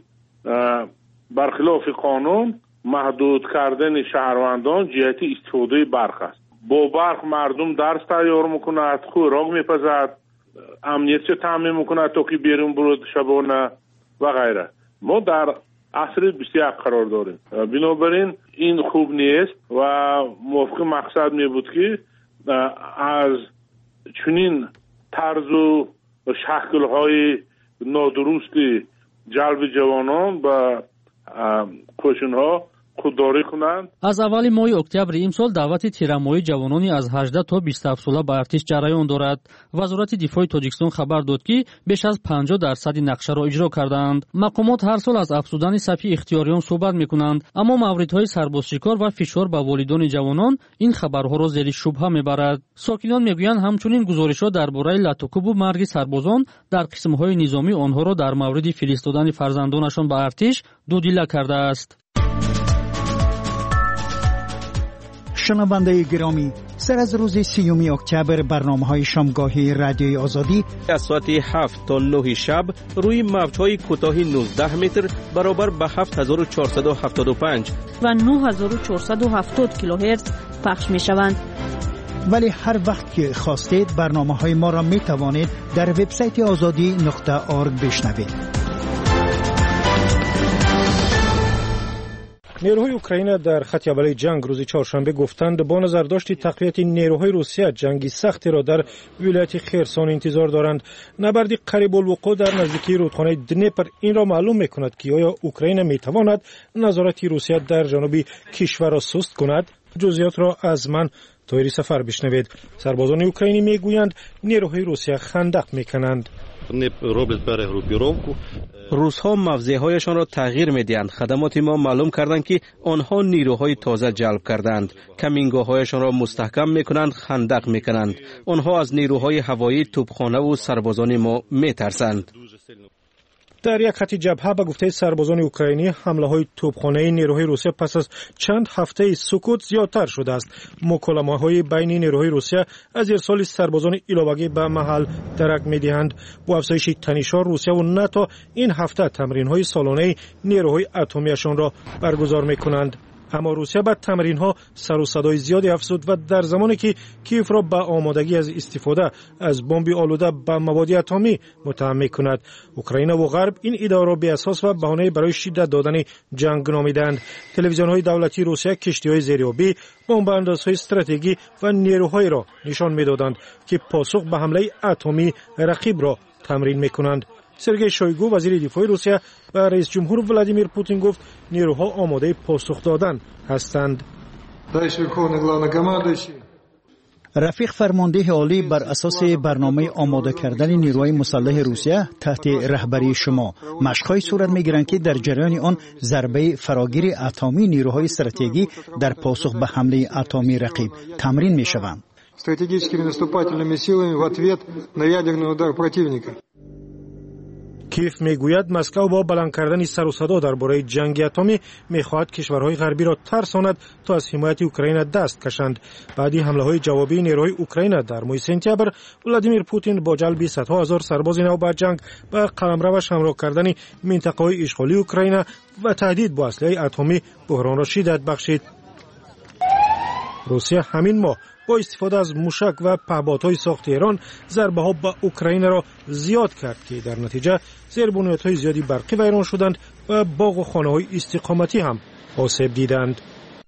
برخلاف قانون محدود کردن شهروندان جهت استفاده برق است. با برق مردم درس تیار میکند، خوراک میپزد، امنیت تامین میکند تا که بیرون برود شبانه و غیره. ما در عصر 21 قرار داریم، بنابراین این خوب نیست و موافق مقصد می بود که از چنین طرز و شکل‌های نادرست جلب جوانان به کوشن‌ها خودداری کنند. از اول ماه اکتبر امسال دعوت تیرمایی جوانانی از 18 تا 27 ساله به ارتش جریان دارد. وزارت دفاع تاجیکستان خبر داد که بیش از 50% نقشه را اجرا کردند. مقامات هر سال از افزودن صف اختیاریان صحبت میکنند، اما موردهای سربازشکار و فشار به والدان جوانان این خبرها را زیر شبهه میبرد. ساکنان میگویند همچنین گزارش‌ها درباره لطوکوب و مرگ سربازان در قسم‌های نظامی آنها را در مورد فرستادن فرزندانشان به ارتش دودیله کرده است. شنونده گرامی، سر از روز 30 اکتبر برنامه‌های شامگاهی رادیوی آزادی از ساعت 7 تا 9 شب روی موج‌های کوتاه 19 متر برابر به 7475 و 9470 کیلوهرتز پخش می‌شوند. ولی هر وقت که خواستید برنامه‌های ما را می‌توانید در وبسایت azadi.org بشنوید. نیروهای اوکراین در خط اول جنگ روز چهارشنبه گفتند با نظر داشت تقویت نیروهای روسیه جنگی سختی را در ولایت خرسون انتظار دارند. نبردی قریب الوقوع در نزدیکی رودخانه دنیپر این را معلوم می‌کند که آیا اوکراین می‌تواند نظارت روسیه در جنوب کشور را سست کند. جزئیات را از من طاهری سفر بشنوید. سربازان اوکراینی میگویند نیروهای روسیه خندق میکنند. روس‌ها موضع‌هایشان را تغییر می‌دهند. خدمات ما معلوم کردند که آنها نیروهای تازه جلب کردند. کمینگاه‌هایشان را مستحکم می‌کنند، خندق می‌کنند. آنها از نیروهای هوایی، توپخانه و سربازان ما می‌ترسند. در یک خط جبهه به گفته سربازان اوکراینی حمله‌های توپخانه نیروهای روسیه پس از چند هفته سکوت زیادتر شده است. مکالمه‌های بین نیروهای روسیه از ارسال سربازان علاوه‌ای به محل درک می‌دهند. با افزایش تنش‌ها روسیه و ناتو این هفته تمرین‌های سالانه نیروهای اتمیشان را برگزار می‌کنند. اما روسیه با تمرین‌ها سر و صدای زیادی افزود و در زمانی که کیف را به آمادگی از استفاده از بمب آلوده به مواد اتمی متهم می‌کند. اوکراین و غرب این ادعا را بی اساس و بهانه برای شدت دادن جنگ نامیدند. تلویزیون‌های دولتی روسیه کشتی‌های زیریابی، بمب‌اندازهای استراتژی و نیروهایی را نشان می‌دادند که پاسخ به حمله اتمی رقیب را تمرین می‌کنند. سرگئی شویگو وزیر دفاع روسیه و رئیس جمهور ولادیمیر پوتین گفت نیروها آماده پاسخ دادن هستند. رفیق فرمانده عالی بر اساس برنامه آماده کردن نیروهای مسلح روسیه تحت رهبری شما مشق‌های صورت می‌گیرند که در جریان آن ضربه فراگیر اتمی نیروهای استراتژی در پاسخ به حمله اتمی رقیب تمرین می‌شوند. Стратегическими наступательными силами в ответ на ядерный удар противника. کیف میگوید مسکو با بلند کردن سر و صدا درباره جنگ اتمی میخواهد کشورهای غربی را ترساند تا از حمایت اوکراین دست کشند. بعدی حمله‌های جوابی نیروهای اوکراین در ماه سپتامبر ولادیمیر پوتین با جلب صدها هزار سرباز نو به جنگ به قلمروش همراه کردن منطقه‌های اشغالی اوکراین و تهدید با اسلحه اتمی بحران را شدت بخشید. روسیه همین ماه با استفاده از موشک و پهپادهای ساخت ایران ضربه‌ها به اوکراین را زیاد کرد که در نتیجه زیربنیادهای زیادی برقی ویران شدند و باغ و خانه‌های استقامتی هم آسیب دیدند.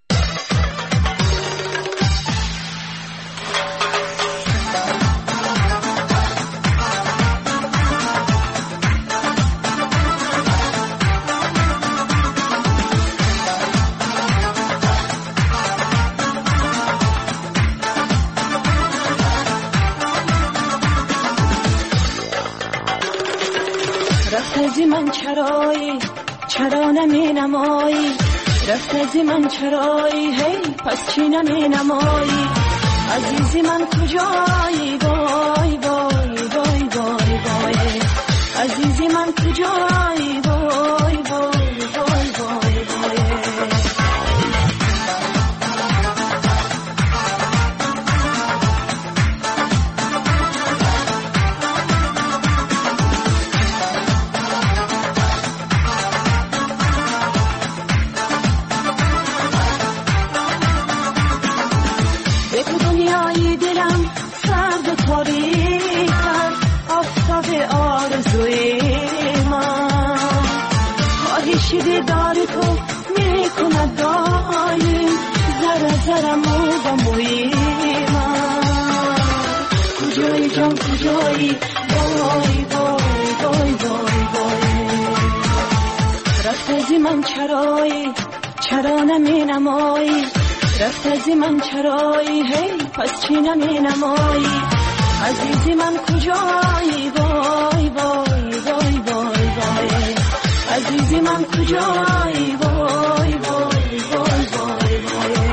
من چرا نمی نمایی رفت از من چرایی هی پس چی نمی نمایی عزیزی من کجایی وای وای وای وای وای عزیزی من کجایی وای وای وای وای وای دیدار تو میکند دایم ذره ذره مو با موی من کجایی جان کجایی وای وای وای وای وای رفت از من چرا نمی نمایی رفت از من چرایی هی پس چی نمی نمایی عزیزی من کجایی وای وای وای وای وای عزیزی من کجایی وای وای وای وای وای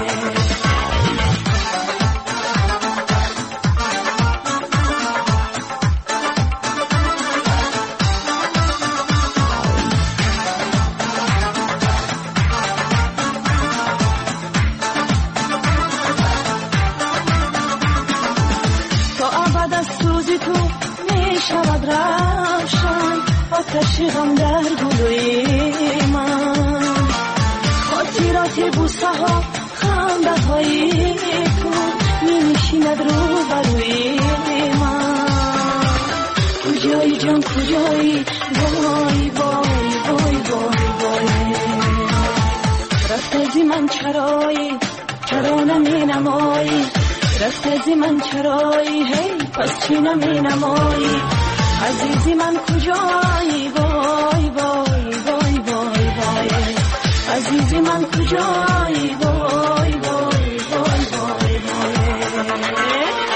آتش غم در گلوی من خاطرات بوسه ها خنده های تو می نشیند رو بروی من کجایی جان کجایی وای وای وای وای وای رفت از من چرایی چرا نمی نمایی رفت از من چرایی هی پس چی نمی نمایی عزیزی من کجایی وای وای وای وای وای عزیزی من کجایی وای وای وای وای وای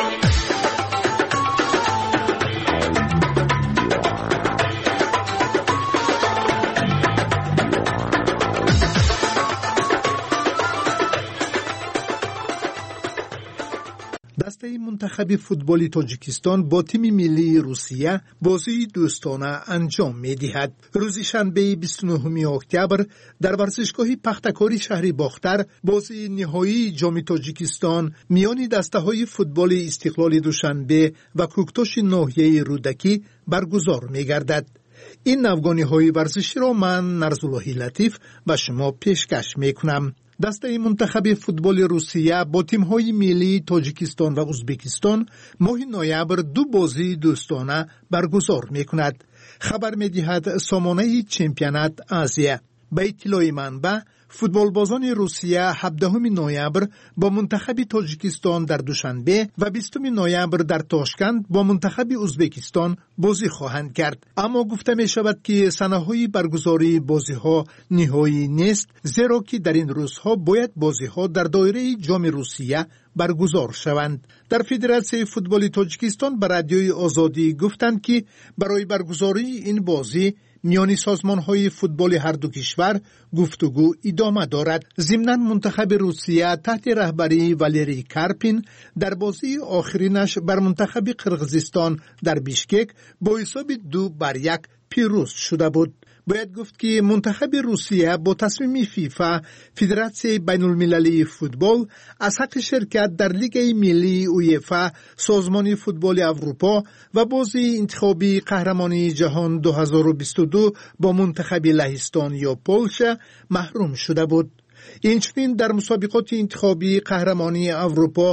دسته منتخب فوتبال تاجیکستان با تیم ملی روسیه بازی دوستانه انجام می‌دهد. روز شنبه 29 اکتبر در ورزشگاه پختکاری شهر باختر بازی نهایی جام تاجیکستان میان دسته‌های فوتبال استقلال دوشنبه و کوکتاش ناحیه رودکی برگزار می‌گردد. این نوگانی‌های ورزشی را من نرزالله لطیف به شما پیشکش می‌کنم. دسته منتخب فوتبال روسیه با تیم‌های ملی تاجیکستان و ازبکستان ماه نوامبر دو بازی دوستانه برگزار می‌کند. خبر می‌دهد سامانه چمپیونات آسیا. به اطلاع منبع فوتبال بازان روسیه 17 نوامبر با منتخب تاجیکستان در دوشنبه و 20 نوامبر در تاشکند با منتخب ازبکستان بازی خواهند کرد. اما گفته می شود که سنه‌های برگزاری بازی‌ها نهایی نیست، زیرا که در این روزها باید بازی‌ها در دایره جام روسیه برگزار شوند. در فدراسیون فوتبال تاجیکستان به رادیوی آزادی گفتند که برای برگزاری این بازی میان سازمان‌های فوتبال هر دو کشور گفتگو ادامه دارد. ضمناً منتخب روسیه تحت رهبری والری کارپین در بازی آخرینش بر منتخب قرقیزستان در بیشکک با حساب 2-1 پیروز شده بود. باید گفت که منتخب روسیه با تصمیم فیفا فدراسیون بین المللی فوتبال از حق شرکت در لیگ ملی اویفا سازمان فوتبال اروپا و بازی انتخابی قهرمانی جهان 2022 با منتخب لهستان یا پولشا محروم شده بود. اینچنین در مسابقات انتخابی قهرمانی اروپا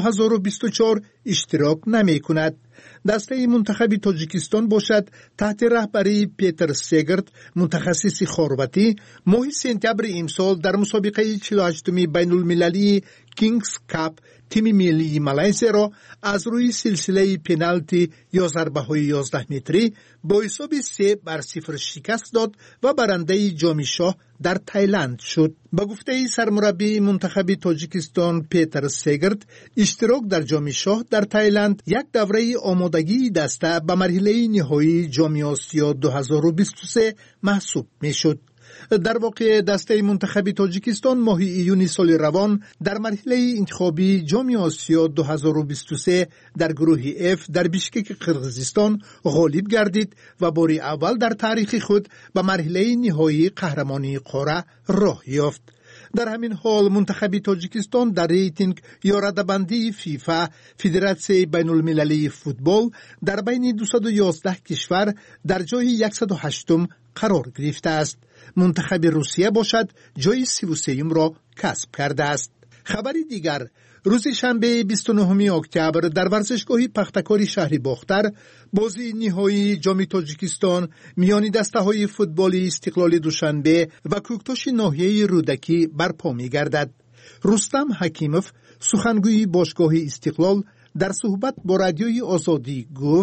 2024 اشتراک نمی کند. دسته منتخب تاجیکستان باشد تحت رهبری پیتر سگرت متخصص خورواتی ماه سپتامبر امسال در مسابقه 48 بین المللی کینگز کاپ تیم ملی مالایزیا را از روی سلسله پنالتی یا ضربه‌های 11 متری با حساب 3-0 شکست داد و برنده جام شاه در تایلند شد. با گفته سرمربی منتخب تاجیکستان پیتر سگرت اشتراک در جام شاه در تایلند یک دوره آمادگی دسته به مرحله نهایی جام آسیا 2023 محسوب میشد. در واقع دسته منتخب تاجیکستان ماه ایون سال روان در مرحله انتخابی جام آسیا 2023 در گروه F در بیشکک قرقیزستان غالب گردید و بار اول در تاریخ خود به مرحله نهایی قهرمانی قاره راه یافت. در همین حال منتخب تاجیکستان در ریتینگ یا رده‌بندی فیفا فدراسیون بین المللی فوتبال در بین 211 کشور در جای 108 قرار گرفته است. منتخب روسیه باشد جای 33 را کسب کرده است. خبری دیگر روز شنبه 29 اکتبر در ورزشگاه پختکاری شهر باختر بازی نهایی جام تاجیکستان میان دسته‌های فوتبال استقلال دوشنبه و کوکتاش ناحیه رودکی برپا می‌گردد. رستم حکیموف سخنگوی باشگاه استقلال در صحبت با رادیوی آزادی گفت: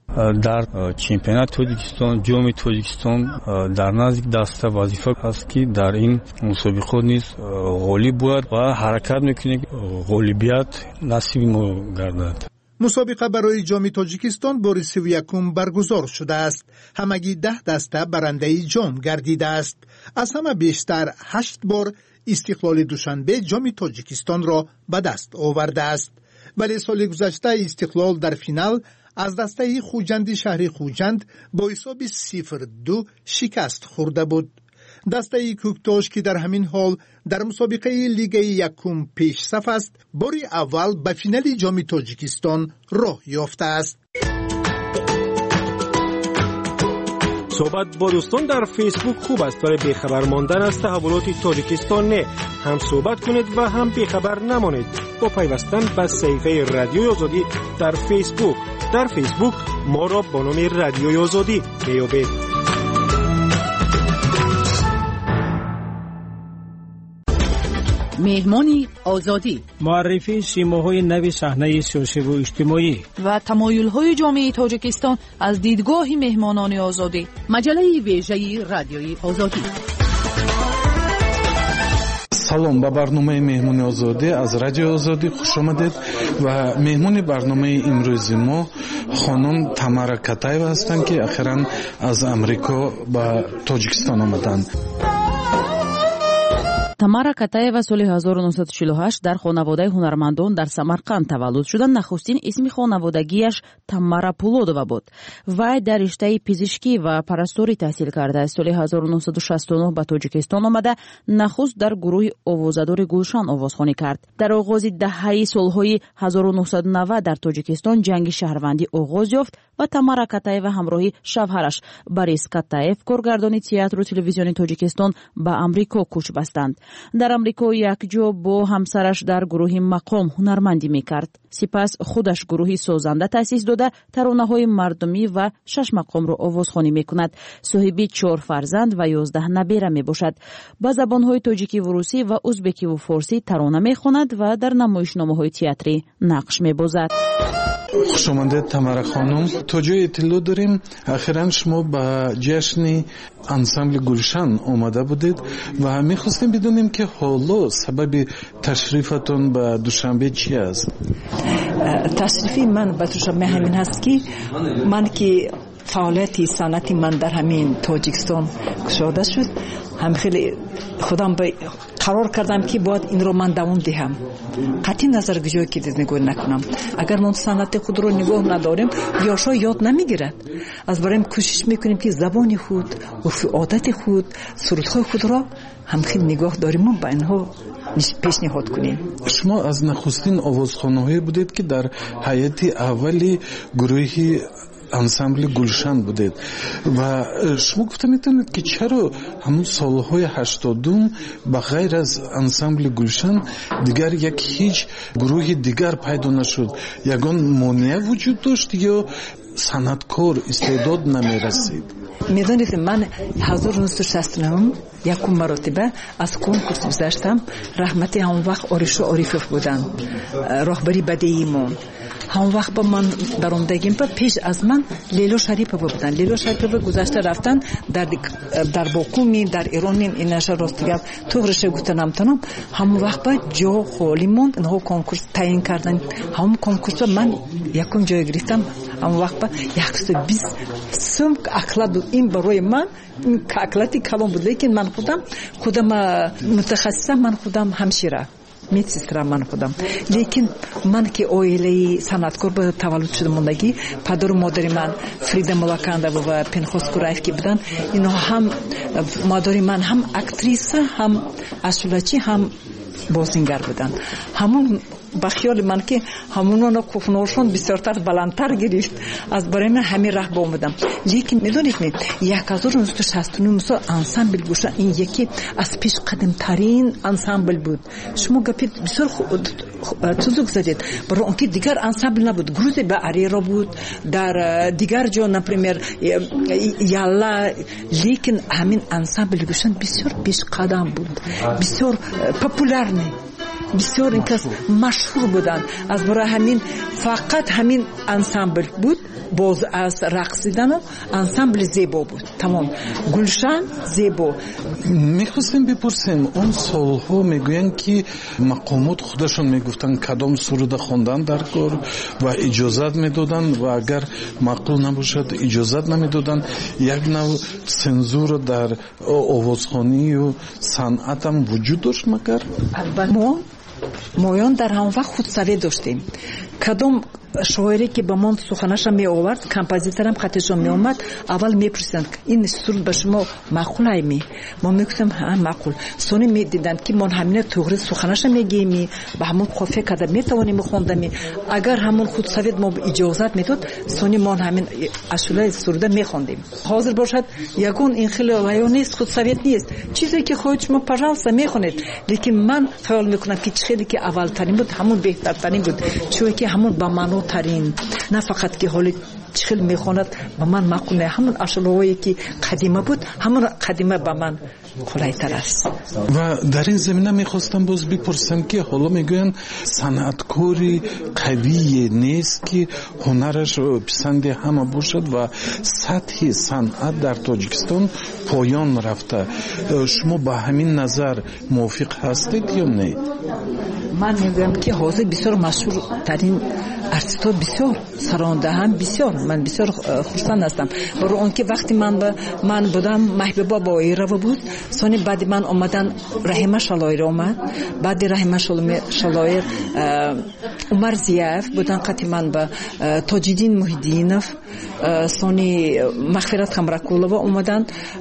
дар чемпионат тоҷикистон ҷоми тоҷикистон дар назди даста вазифа ҳаст ки дар ин мусобиқот низ ғолиб бояд ва ҳаракат мекунем ғолибият насиби мо гардад. مسابقه برای جام تاجیکستان بار 31 برگزار شده است. همگی 10 دسته برنده جام گردیده است. از همه بیشتر 8 بار استقلال دوشنبه جام تاجیکستان را به دست آورده است. ولی سال گذشته استقلال در فینال از دسته خوجند شهر خوجند با حساب 0-2 شکست خورده بود. دسته کوکتاش که در همین حال در مسابقه لیگ یکم پیش صف است، بار اول به فینال جام تاجیکستان راه یافته است. صحبت با دوستان در فیسبوک خوب است، ولی بیخبر ماندن از تحولات تاجیکستان نه. هم صحبت کنید و هم بیخبر نمانید با پیوستن به صفحه رادیوی آزادی در فیسبوک. در فیسبوک ما را با نام رادیوی آزادی بیابید. مهمانی آزادی، معرفی سیماهای نو صحنه سیاسی و اجتماعی و تمایل‌های جامعه تاجیکستان از دیدگاه مهمانان آزادی. مجله ویژه رادیوی آزادی. سلام، به برنامه مهمانی آزادی از رادیو آزادی خوش آمدید و مهمانی برنامه امروز ما خانم تمارا کاتایeva هستند که اخیراً از امریکا به تاجیکستان آمدند. тамара катаева соли 1948 дар хонаводаи ҳунармандон дар самарқанд таваллуд шуда. нахустин исми хонаводагиаш тамара пулодова буд. вай дар риштаи пизишкӣ ва парасторӣ таҳсил карда. соли 1969 ба тоҷикистон омада нахуст дар гурӯҳи овозадори гулшан овозхонӣ кард. дар оғози даҳаи солҳои 1990 дар тоҷикистон ҷанги шаҳрвандӣ оғоз ёфт ва тамара катаева ҳамроҳи шавҳараш барис катаев, коргардони театру телевизиони тоҷикистон, ба амрико кӯч бастанд. дар амрико якҷо бо ҳамсараш дар гурӯҳи мақом ҳунармандӣ мекард. сипас худаш гурӯҳи созанда таъсис дода таронаҳои мардумӣ ва 6 мақомро овозхонӣ мекунад. соҳиби 4 фарзанд ва 11 набера мебошад. ба забонҳои тоҷикиву русӣ ва узбекиву форсӣ тарона мехонад ва дар намоишномаҳои театрӣ нақш мебозад. خوش آمدید تمارا خانم. تا جای اطلاع داریم اخیراً شما به جشن انسامبل گلشن آمده بودید و میخواستیم بدونیم که حالا سبب تشریفتون به دوشنبه چی است؟ تشریفی من به دوشنبه همین هست که من که فعالیت صنعتی من در همین تاجیکستان گشوده شد، هم خیلی خودم به قرار کردم که باید این رو من دوام دهم. قطعی نظر گجایی که نگاه نکنم. اگر من صنعت خود رو نگاه نداریم یاشا یاد نمیگیرد. از برایم کوشش میکنیم که زبان خود، عرف عادت خود، سرودهای خود را هم خیلی نگاه داریم و با اینها پیشنهاد کنیم. شما از نخستین آوازخوان‌هایی بودید که در حیات اولی گروهی انسامبل گلشن بودید و شما گفته میتونید که چرا همون سالهای 80 به غیر از انسامبل گلشن دیگر یک هیچ گروه دیگر پیدا نشد؟ یگان مانع وجود داشت یا صنعتکار استعداد نمیرسید؟ میدانید من 1969 یکم مرتبه از کنکورس گذشتم. رحمتی همون وقت آریشو عارفوف بودن، راهبری بدیعی ما. همون وقت با من در اومدگیم پیش از من لیلا شریفه بودن. لیلا شریفه گذشته رفتن در باکومی در ایرانیم این نشه راستگاه توغرشه گفتنم تنم. همون وقت با جا خالی موند، اینها کنکورس تعیین کردن. همون کنکورس من یکم جای گرفتم. همون وقت با 120 سوم اکلاد این برای من اکلاتی کلام بود، لیکن من خودم متخصصم، من خودم همشیره медсестра من خودم. لیکن من که اویلی صنعتکار به تولد شده موندگی پدر و مادر من فریدا ملاکاندова و پنخوس کورایف که بودن، اینا هم مادر من هم اکتریسه، هم اشولچی، هم بازیگر بودن. همون با خیال من که همونو کوفنورشون بسیارتر بلندتر گرفت، از برای من همین راه با اومدم. لیکن میدونید 1969 مثلا انسامبل گوشه این یکی از پیش قدم ترین انسامبل بود. شما گپید بسیار چیزوک زدید، برای اونکه دیگر انسامبل نبود. گروه به اریرا بود، در دیگر جا نپریمیر یالا، لیکن همین انسامبل گوشن بسیار پیش قدم بود، بسیار پاپولار نه. бисёр инкас машҳур буданд. аз барои ҳамин фақат ҳамин ансамбл буд, боз аз рақсидану ансамбли зебо буд. тамом. гулшан зебо. мехостем бипурсем, он солҳо мегӯянд ки мақомот худашон мегуфтанд кадом суруда хондан дар кор ва иҷозат медоданд ва агар маъқул набошад иҷозат намедоданд. як нав сензура дар овозхонию санъатам вуҷуд дошт магар? моён дар ҳамон вақт худсавед доштем. кадом шоире ки ба мон суханаша меовард, композиторам хатешон меомад, аввал мепурсиданд ин суруд ба шумо маъқул айми? мо мегуфтем ҳа маъқул. сони медиданд ки мон ҳамина туғри суханаша мегиеми, ба ҳамон қофия када метавонем хондами. агар ҳамон худсавед мо иҷозат медод, сони мон ҳамин ашулаи суруда мехондем. ҳозир бошад ягон ин хеле ваё нест, худсавед нест. чизе ки хоҳед шумо пожалуйста мехонед. лекин ман хаёл мекунам ки чизе ки аввалтарин буд, ҳамон беҳтартарин буд. чуе ки ҳамон ба маъно тарин, на фақат ки ҳоли чихел мехонад ба ман маъқул не, ҳамон ашулаҳое ки қадима буд, ҳамон қадима ба ман қулайтар аст. ва дар ин замина мехостам боз бипурсам ки ҳоло мегӯянд санъаткори қавие нест ки ҳунараш писанди ҳама бошад ва сатҳи санъат дар тоҷикистон поён рафта. шумо ба ҳамин назар мувофиқ ҳастед ё не? ман мегӯям ки ҳозир бисёр машҳуртарин артистҳо бисёр сарондаҳам бисёр. ман бисёр хурсанд ҳастам. барои он ки вақти ман будам маҳбуба боирова буд, сони баъди ман омадан раҳима шалоир омад, баъди раҳима шалоир умар зияев будан, қати ман ба тоҷиддин муҳиддинов, сони мағфират хамракулова омадан.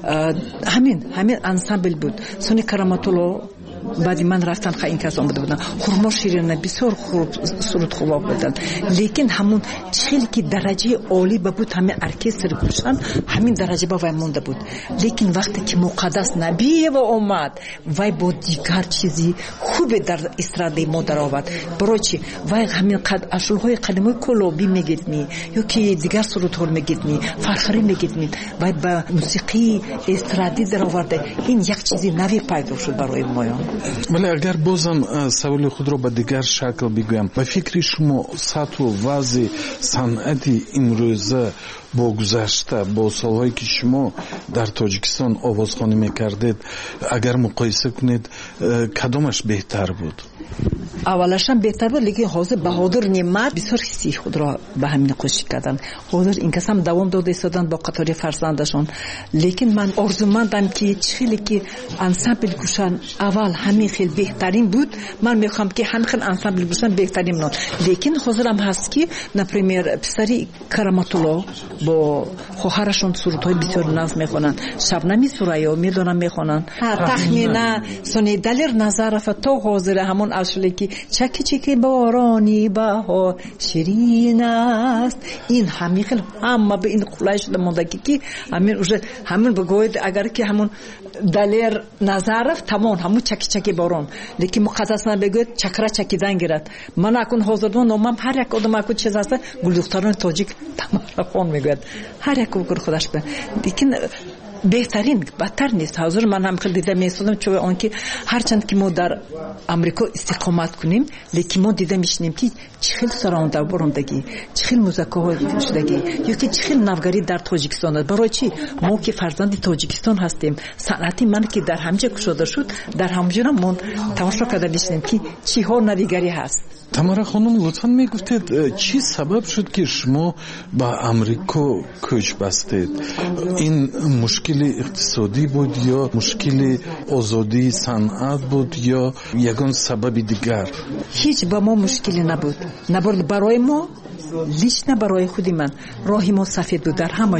ҳамин ансамбл буд. сони караматулло баъди ман рафтан ин кас омада буданд. хурмо ширина бисёр сурудхӯбо буданд. лекин ҳамун чихел ки дараҷаи олӣ ба буд, ҳамин оркестри гулшан ҳамин дараҷа ба вай монда буд. лекин вақте ки муқаддас набиева омад, вай бо дигар чизи хубе дар эстрадаи мо даровард. барои чи вай ҳамин ашулҳои қадимои куллобӣ мегирдми ё ки дигар сурудҳо мегирдми, фархарӣ мегирдми, вай ба мусиқии эстрадӣ дароварда. ин як чизи нави пайдо шуд барои моён. вале агар бозам саволи худро ба дигар шакл бигӯям, ба фикри шумо сатҳу вазъи санъати имрӯза бо гузашта, бо солҳое ки шумо дар тоҷикистон овозхонӣ мекардед, агар муқоиса кунед, кадомаш беҳтар буд? аввалашам беҳтар буд, лекин ҳозир Баҳодур Неъмат бисёр ҳисси худро ба ҳамин қӯшиш карданд. ҳозир ин касам давом дода истоданд бо қатори фарзандашон. лекин ман орзумандам ки чихеле ки ансамбли гулшан аввал ҳамин хел беҳтарин буд, ман мехоҳам ки ҳамин хел ансамбли гулшан беҳтарин монад. лекин ҳозирам ҳаст ки например писари Караматулло бо хоҳарашон сурудҳои бисёр нав мехонанд. Шабнами Сурайё медонам мехонанд. тахмина сони Далер Назарова то ҳозир ҳамон ашуле ки чаки чаки борони баҳор ширин аст. ин ҳамин хел ҳама ба ин қулай шуда мондаги ки ҳамин уже ҳамин бигӯед агар ки ҳамон Далер Назаров тамон ҳамон чаки чаки борон, лекин муқаддасна бигӯед чакра чакидан гирад. ман акун ҳозир номам ҳар як одам акун чиз аст, гулдухтарони тоҷик Тамарахон мегӯяд. ҳар як гур худаш ба. лекин беҳтарин бадтар нест. ҳозир ман ҳам хел дида месозам, чуи он ки ҳарчанд ки мо дар амрико истиқомат кунем, лекин мо дида мешинем ки чихел саронда борондагӣ, чихел музакаҳо шудагӣ ё ки чихел навгарӣ дар тоҷикистон аст. барои чи мо ки фарзанди тоҷикистон ҳастем, санъати ман ки дар ҳамҷа кушода шуд, дар ҳамҷа мо тамошо карда мешинем ки чиҳо навигарӣ ҳаст. тамара хонум, лутфан мегуфтед чӣ сабаб шуд ки шумо ба амрико кӯч бастед? ин мушкили иқтисодӣ буд ё мушкили озодии санъат буд ё ягон сабаби дигар? ҳеҷ ба мо мушкиле набуд. набуд барои мо, лично барои худи ман роҳи мо сафед буд.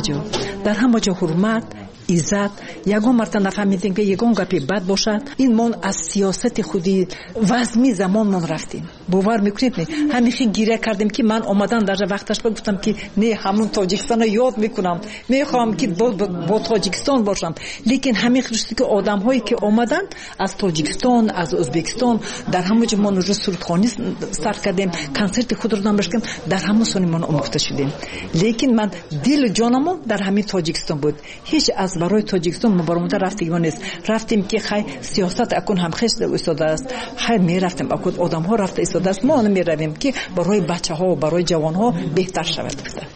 дар ҳама ҷо ҳурмат, иззат. ягон марта нафаҳмидем ки ягон гапи бад бошад. ин мон аз сиёсати худи вазми замон мон рафтем. бовар мекунед не? ҳамихи гиря кардем ки ман омадан дар вақташ гуфтам ки не, ҳамун тоҷикистонро ёд мекунам, мехоҳам ки бо тоҷикистон бошам. лекин ҳамин хушти ки одамҳое ки омаданд аз тоҷикистон, аз ӯзбекистон, дар ҳамон ҷо мон уже сурудхонӣ старт кардем, консерти худро намоиш кардем, дар ҳамон сони мон омӯхта шудем. лекин ман дилу ҷонамон дар ҳамин тоҷикистон буд. ҳеҷ аз است. برای تاجیکستان ما برامون رفتگی نیست. رفتیم که خیلی سیاست اکن هم خیلی ایستاده است. خیلی میرفتیم اکن آدم ها رفته ایستاده است. ما نمیرویم که برای بچه ها و برای جوان ها بهتر شود.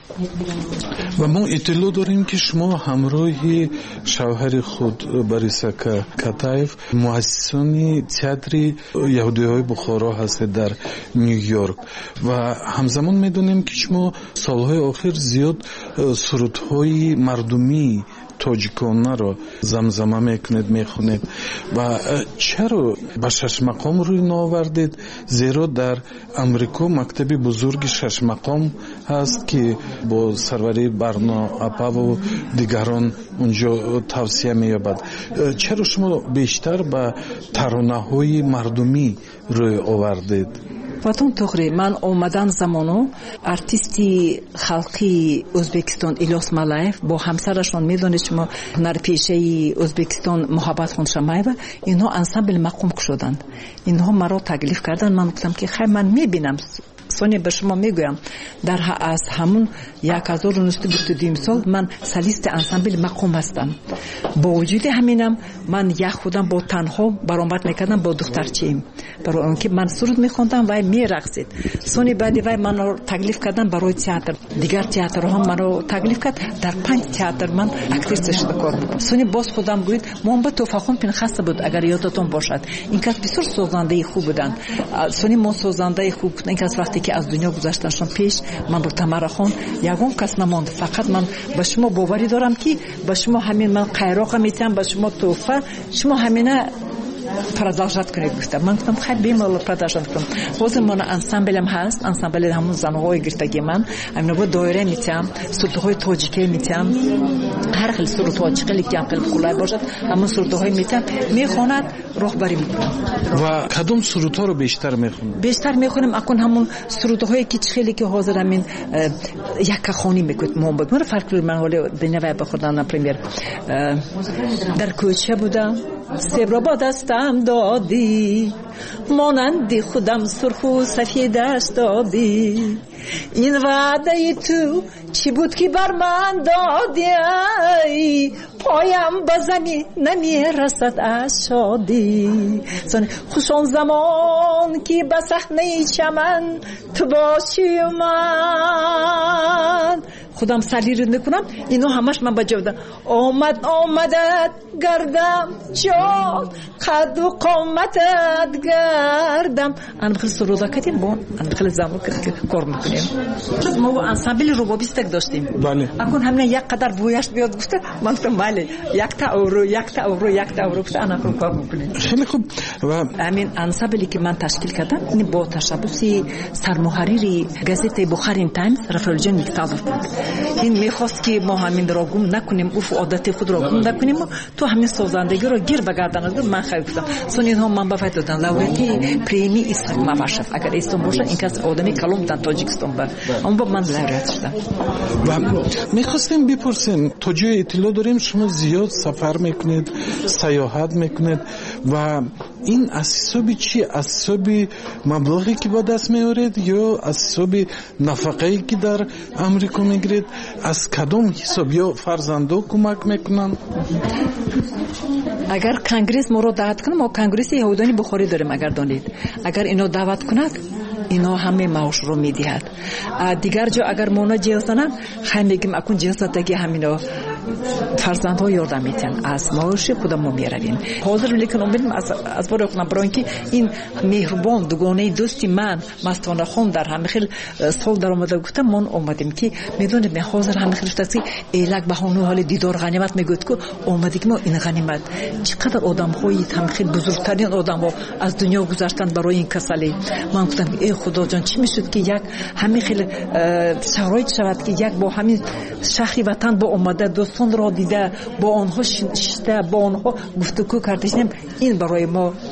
و ما اطلاع داریم که شما همراه شوهر خود باریسا کاتایف مؤسسان تئاتر یهودی‌های بخارا هستید در نیویورک و همزمان میدونیم که شما سالهای آخر زیاد سرودهای مردمی تاجیکانه را زمزمه میکنید میخونید و چرا به شش مقام روی نآوردید؟ زیرا در امریکا مکتب بزرگ شش مقام هست که با سروری برنا اپا و دیگران اونجا توصیه مییابد. چرا شما بیشتر به ترانه‌های مردمی روی آوردید؟ واتون توخری من اومدن زمانو ارتیستی خلقی ازبکستان ایلیاس مالایف با همسرشون میدونید شما هنرپیشه ازبکستان محبت خونشمایو اینها انسامبل مقام شدن. اینها مرا تکلیف کردن. من گفتم که خیلی من میبینم سونی به شما میگویم در از همون 1922 سال من سلیست انسامبل مقام هستم. با وجود همینم من یک خودم با تنها برآمد میکردم با دخترچیم برای اون که من سرود میخوندم و میرقصید. سونی بعدی وای منو تکلیف کردن برای تئاتر. دیگر تئاترها هم منو تکلیف کرد. در 5 تئاتر من اکتریس شده کار میکنم. سونی باز خودم گوید محمد توفاخون پنخسته بود اگر یادتون باشد. این کس بسیار سازنده خوب بودن. سونی ما سازنده خوب بودن. این کس وقتی که از دنیا گذشتنشون پیش من رو تمرخون یگان کس نماند. فقط من با شما باوری دارم که با شما همین من قیراق میتونم با شما توفه شما همینه продолжать کنید. گفتم من گفتم خیلی بیمال продолжать کنم. بازم من انسامبلم هست. انسامبل همون زنهای گرفتگی من همین با دایره میتونم سرودهای تاجیکی میتونم هر خیلی سرود تاجیکی که خیلی کلای باشد همون سرودهای میتونم میخواند راهبری میکنم. و کدوم سرودها رو بیشتر میخونم؟ بیشتر میخونم اکن همون سرودهای که خیلی که حاضر همین یک خانی میکنم. محمد من فکر من حالا دنیا به خودم پرمیر در کوچه بودم سبر با دستم دادی مانندی خودم سرخ و سفیدش دادی این وعده تو چی بود که بر من دادی پایم به زمین نمی رسد از شادی خوش آن زمان که به صحنه چمن تو باشی من خودم سری رو میکنم. اینو همش من بجا بودم آمدت گردم جان قد و قامتت گردم. انا بخیل سرودا کردیم با انا بخیل زمرو کار میکنیم. ما با انسامبل روبابیستک داشتیم. بله. اکن همین یک قدر بویش بیاد گفته من گفتم بله 1 اورو گفته انا کار میکنیم. خیلی خوب. و همین انسامبلی که من تشکیل کردم این با تشبثی سرمحرری گازete بخارین تایمز رفیق جان میکتاب بود. این میخواست که ما همین را گم نکنیم عرف و عادت خود را گم نکنیم تو همین سازندگی رو گیر بگردن از من خیلی گفتم. سون اینها من بفایت دادن لوریتی پریمی اسحاق مباشف اگر ایستون باشه این کس آدمی کلام در تاجیکستان بود اما با من لوریت شدم. و میخواستیم بپرسیم تا جای اطلاع داریم شما زیاد سفر میکنید سیاحت میکنید و این اسباب چی؟ اسباب مبلغی که با دست میارید یا اسباب نفقه‌ای که در امریکا میگیرید؟ از کدام حساب یا فرزندو کمک میکنن؟ اگر کنگرس ما رو دعوت کنه ما کنگرس یهودانی بخاری داریم اگر دانید اگر اینو دعوت کنند اینا همه معاش رو میدهد. دیگر جا اگر مونا جلسانن خیلی میگیم اکن جلساتگی همینا فرزندها یاردم میتن از معاش خودم ما میرویم. حاضر لیکن امیدم از بار کنم برای اینکه این مهربان دوگانه دوستی من مستانه خون در همه خیلی سال در آمده گفتم من اومدیم که میدونید من حاضر همه خیلی شدستی ایلک بهانه حال دیدار غنیمت میگوید که اومدیم ما این غنیمت چقدر آدم هایی هم خیلی بزرگترین آدم ها از دنیا گذشتن برای این کسالی. من گفتم ای خدا جان چی میشد که یک همین خیلی شرایط شود که یک با همین شهری وطن با اومده دوستان را دیده با آنها شده با آنها گفتگو کردیم. این برای ما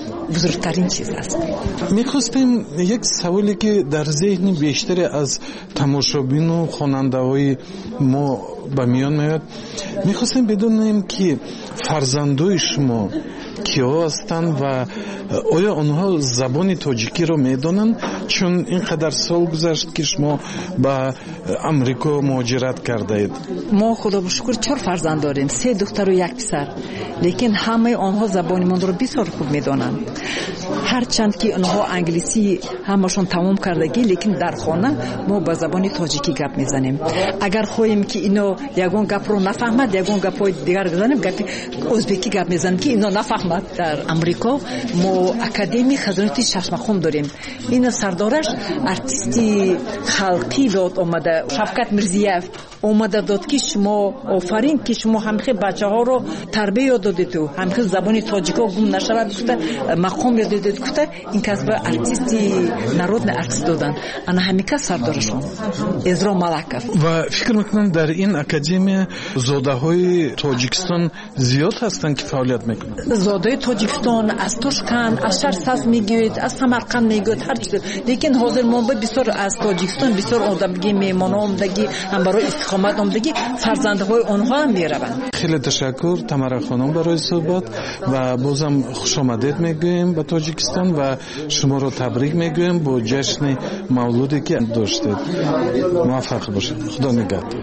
бузургтарин чиз аст. میخواستیم یک سوالی که در ذهن بیشتر از تماشابین و خواننده‌های ما به میان میاد، میخواستیم بدونیم که فرزندای شما کیا هستند و آیا آنها زبان تاجیکی رو میدونن؟ چون اینقدر سال گذشت که شما به امریکا مهاجرت کرده اید. ما خدا به شکر 4 فرزند داریم، 3 دختر و 1 پسر، لیکن همه آنها زبان من رو بسیار خوب میدونن. هرچند که آنها انگلیسی همشون تمام کردگی، لیکن در خانه ما با زبان تاجیکی گپ میزنیم. اگر خواهیم که اینو یگان گپ رو نفهمد، یگان گپای دیگر بزنیم، گپ ازبکی گپ میزنیم که اینو نفهمد. در امریکا ما اکادمی خزانات ششمخون داریم. این سردارش ارتیستی خلقی داد اومده، شفقت میرزیف اومده داد که شما آفرین که شما همخی بچه ها رو تربیت دادید و همخی زبان تاجیکا گم نشود گفته مقام دادید گفته این کسب ارتیستی نارودن ارتیست دادن. انا همیکا سردارشون ازرا ملکف. و فکر میکنم در این اکادمی زاده های تاجیکستان زیاد هستن که فعالیت میکنن. زاده تاجیکستان از تاشکند، از شهرساز میگوید، از سمرقند میگوید، هر چیز. لیکن حاضر ما بسیار از تاجیکستان بسیار آمدگی میهمان آمدگی هم برای استقامت آمدگی فرزندهای آنها هم میروند. خیلی تشکر تمرا خانم برای صحبت و بازم خوش آمدید میگویم به تاجیکستان و شما رو تبریک میگویم با جشن مولودی که داشتید. موفق باشید. خدا نگهدار.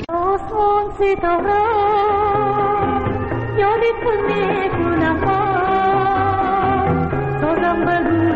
یادت کنه